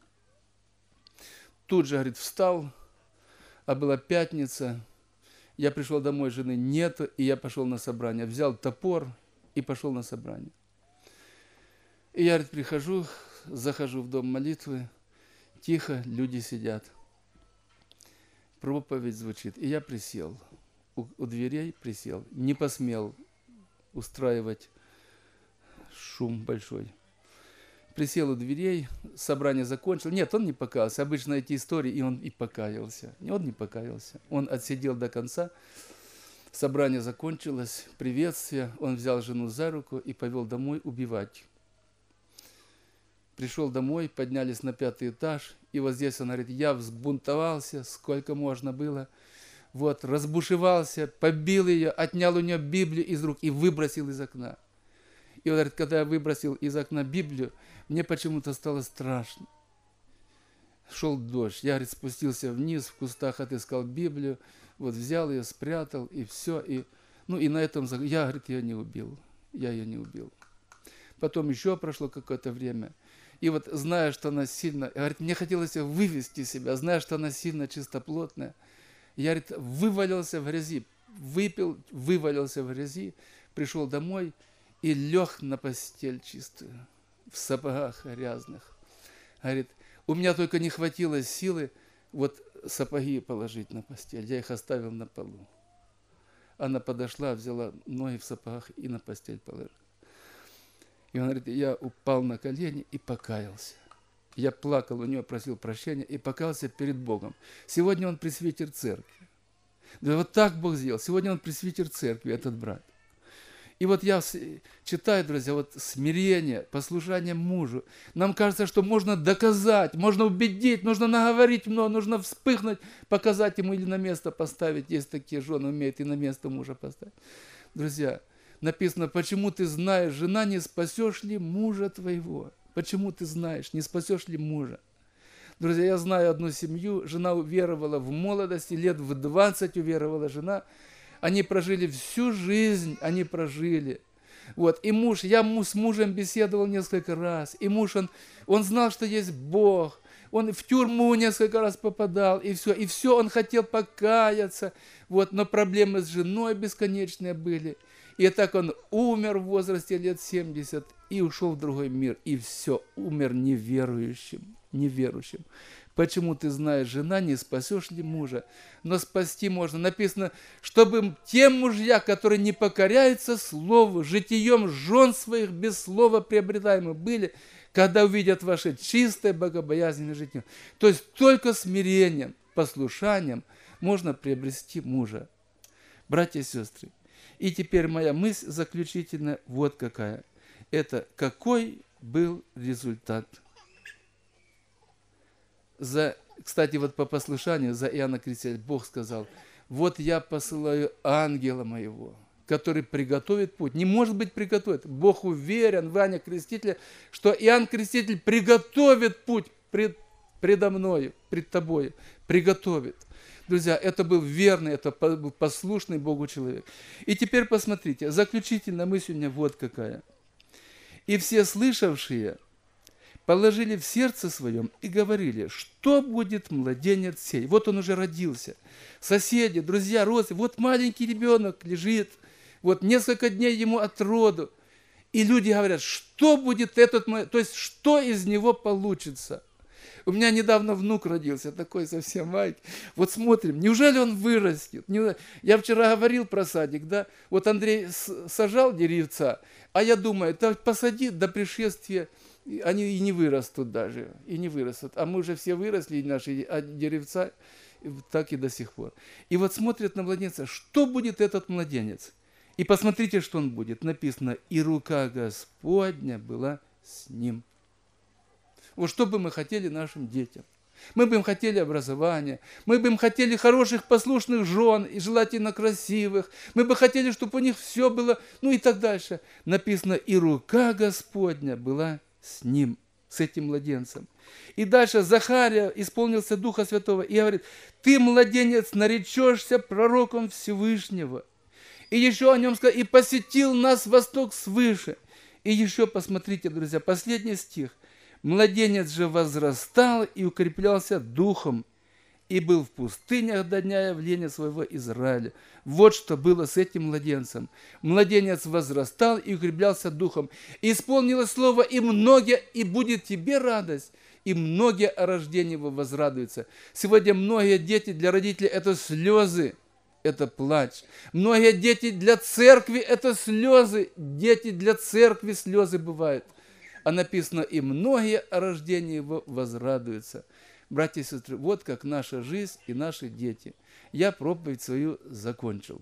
Тут же, говорит, встал, а была пятница. Я пришел домой, жены нету, и я пошел на собрание. Взял топор и пошел на собрание. И я, говорит, прихожу, захожу в дом молитвы, тихо, люди сидят. Проповедь звучит, и я присел, у, у дверей присел, не посмел устраивать шум большой. Присел у дверей, собрание закончил. Нет, он не покаялся. Обычно эти истории, и он и покаялся. Он не покаялся. Он отсидел до конца. Собрание закончилось, приветствие. Он взял жену за руку и повел домой убивать. Пришел домой, поднялись на пятый этаж, и вот здесь он говорит, я взбунтовался, сколько можно было, вот, разбушевался, побил ее, отнял у нее Библию из рук и выбросил из окна. И он говорит, когда я выбросил из окна Библию, мне почему-то стало страшно. Шел дождь, я, говорит, спустился вниз, в кустах отыскал Библию, вот взял ее, спрятал, и все, и Ну и на этом я, говорит, ее не убил. Я ее не убил. Потом еще прошло какое-то время. И вот зная, что она сильно... Говорит, мне хотелось ее вывести из себя, зная, что она сильно чистоплотная. Я, говорит, вывалился в грязи. Выпил, вывалился в грязи, пришел домой и лег на постель чистую, в сапогах грязных. Говорит, у меня только не хватило силы вот сапоги положить на постель. Я их оставил на полу. Она подошла, взяла ноги в сапогах и на постель положила. И он говорит, я упал на колени и покаялся. Я плакал у нее, просил прощения и покаялся перед Богом. Сегодня он пресвитер церкви. Да вот так Бог сделал. Сегодня он пресвитер церкви, этот брат. И вот я читаю, друзья, вот смирение, послушание мужу. Нам кажется, что можно доказать, можно убедить, нужно наговорить много, нужно вспыхнуть, показать ему или на место поставить. Есть такие жены, умеют и на место мужа поставить. Друзья, написано, почему ты знаешь, жена, не спасешь ли мужа твоего? Почему ты знаешь, не спасешь ли мужа? Друзья, я знаю одну семью, жена уверовала в молодости, лет в двадцать уверовала жена. Они прожили всю жизнь, они прожили. Вот. И муж, я с мужем беседовал несколько раз, и муж, он, он знал, что есть Бог. Он в тюрьму несколько раз попадал, и все. И все, он хотел покаяться. Вот. Но проблемы с женой бесконечные были. И так он умер в возрасте лет семьдесят и ушел в другой мир. И все, умер неверующим, неверующим. Почему ты знаешь, жена, не спасешь ли мужа? Но спасти можно. Написано, чтобы те мужья, которые не покоряются слову, житием жен своих без слова приобретаемы были, когда увидят ваше чистое богобоязненное житие. То есть только смирением, послушанием можно приобрести мужа. Братья и сестры, и теперь моя мысль заключительная вот какая. Это какой был результат. За, кстати, вот по послушанию за Иоанна Крестителя Бог сказал, вот я посылаю ангела моего, который приготовит путь. Не может быть приготовит. Бог уверен в Иоанне Крестителе, что Иоанн Креститель приготовит путь пред, предо мною, пред тобою. Приготовит. Друзья, это был верный, это был послушный Богу человек. И теперь посмотрите, заключительная мысль у меня вот какая. И все слышавшие положили в сердце своем и говорили, что будет младенец сей. Вот он уже родился. Соседи, друзья, родственники, вот маленький ребенок лежит, вот несколько дней ему от роду. И люди говорят, что будет этот младенец, то есть что из него получится. У меня недавно внук родился, такой совсем маленький. Вот смотрим, неужели он вырастет? Я вчера говорил про садик, да? Вот Андрей сажал деревца, а я думаю, да посади до пришествия, они и не вырастут даже, и не вырастут. А мы уже все выросли, наши деревца, так и до сих пор. И вот смотрят на младенца, что будет этот младенец? И посмотрите, что он будет. Написано, и рука Господня была с ним. Вот что бы мы хотели нашим детям? Мы бы им хотели образования, мы бы им хотели хороших, послушных жен, и желательно красивых. Мы бы хотели, чтобы у них все было, ну и так дальше. Написано, и рука Господня была с ним, с этим младенцем. И дальше Захария исполнился Духа Святого и говорит, ты, младенец, наречешься пророком Всевышнего. И еще о нем сказал, и посетил нас восток свыше. И еще посмотрите, друзья, последний стих. Младенец же возрастал и укреплялся духом, и был в пустынях до дня явления своего Израиля. Вот что было с этим младенцем. Младенец возрастал и укреплялся духом. И исполнилось слово, и многие, и будет тебе радость, и многие о рождении его возрадуются. Сегодня многие дети для родителей – это слезы, это плач. Многие дети для церкви – это слезы. Дети для церкви слезы бывают. А написано, и многие о рождении его возрадуются. Братья и сестры, вот как наша жизнь и наши дети. Я проповедь свою закончил.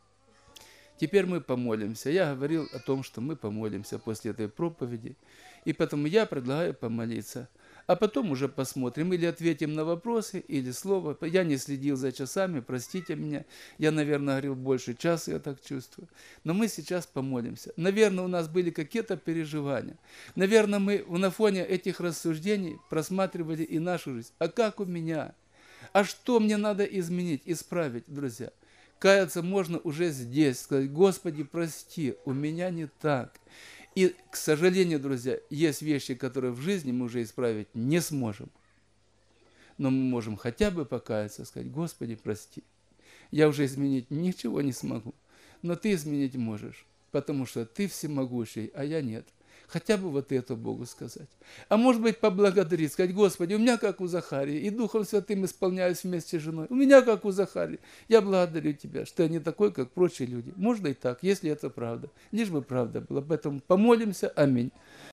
Теперь мы помолимся. Я говорил о том, что мы помолимся после этой проповеди. И поэтому я предлагаю помолиться. А потом уже посмотрим, или ответим на вопросы, или слово. Я не следил за часами, простите меня. Я, наверное, говорил больше часа, я так чувствую. Но мы сейчас помолимся. Наверное, у нас были какие-то переживания. Наверное, мы на фоне этих рассуждений просматривали и нашу жизнь. А как у меня? А что мне надо изменить, исправить, друзья? Каяться можно уже здесь, сказать: Господи, прости, у меня не так. И, к сожалению, друзья, есть вещи, которые в жизни мы уже исправить не сможем. Но мы можем хотя бы покаяться, сказать: Господи, прости. Я уже изменить ничего не смогу, но Ты изменить можешь, потому что Ты всемогущий, а я нет. Хотя бы вот это Богу сказать. А может быть, поблагодарить, сказать: Господи, у меня как у Захарии, и Духом Святым исполняюсь вместе с женой. У меня как у Захарии. Я благодарю Тебя, что я не такой, как прочие люди. Можно и так, если это правда. Лишь бы правда была. Поэтому помолимся. Аминь.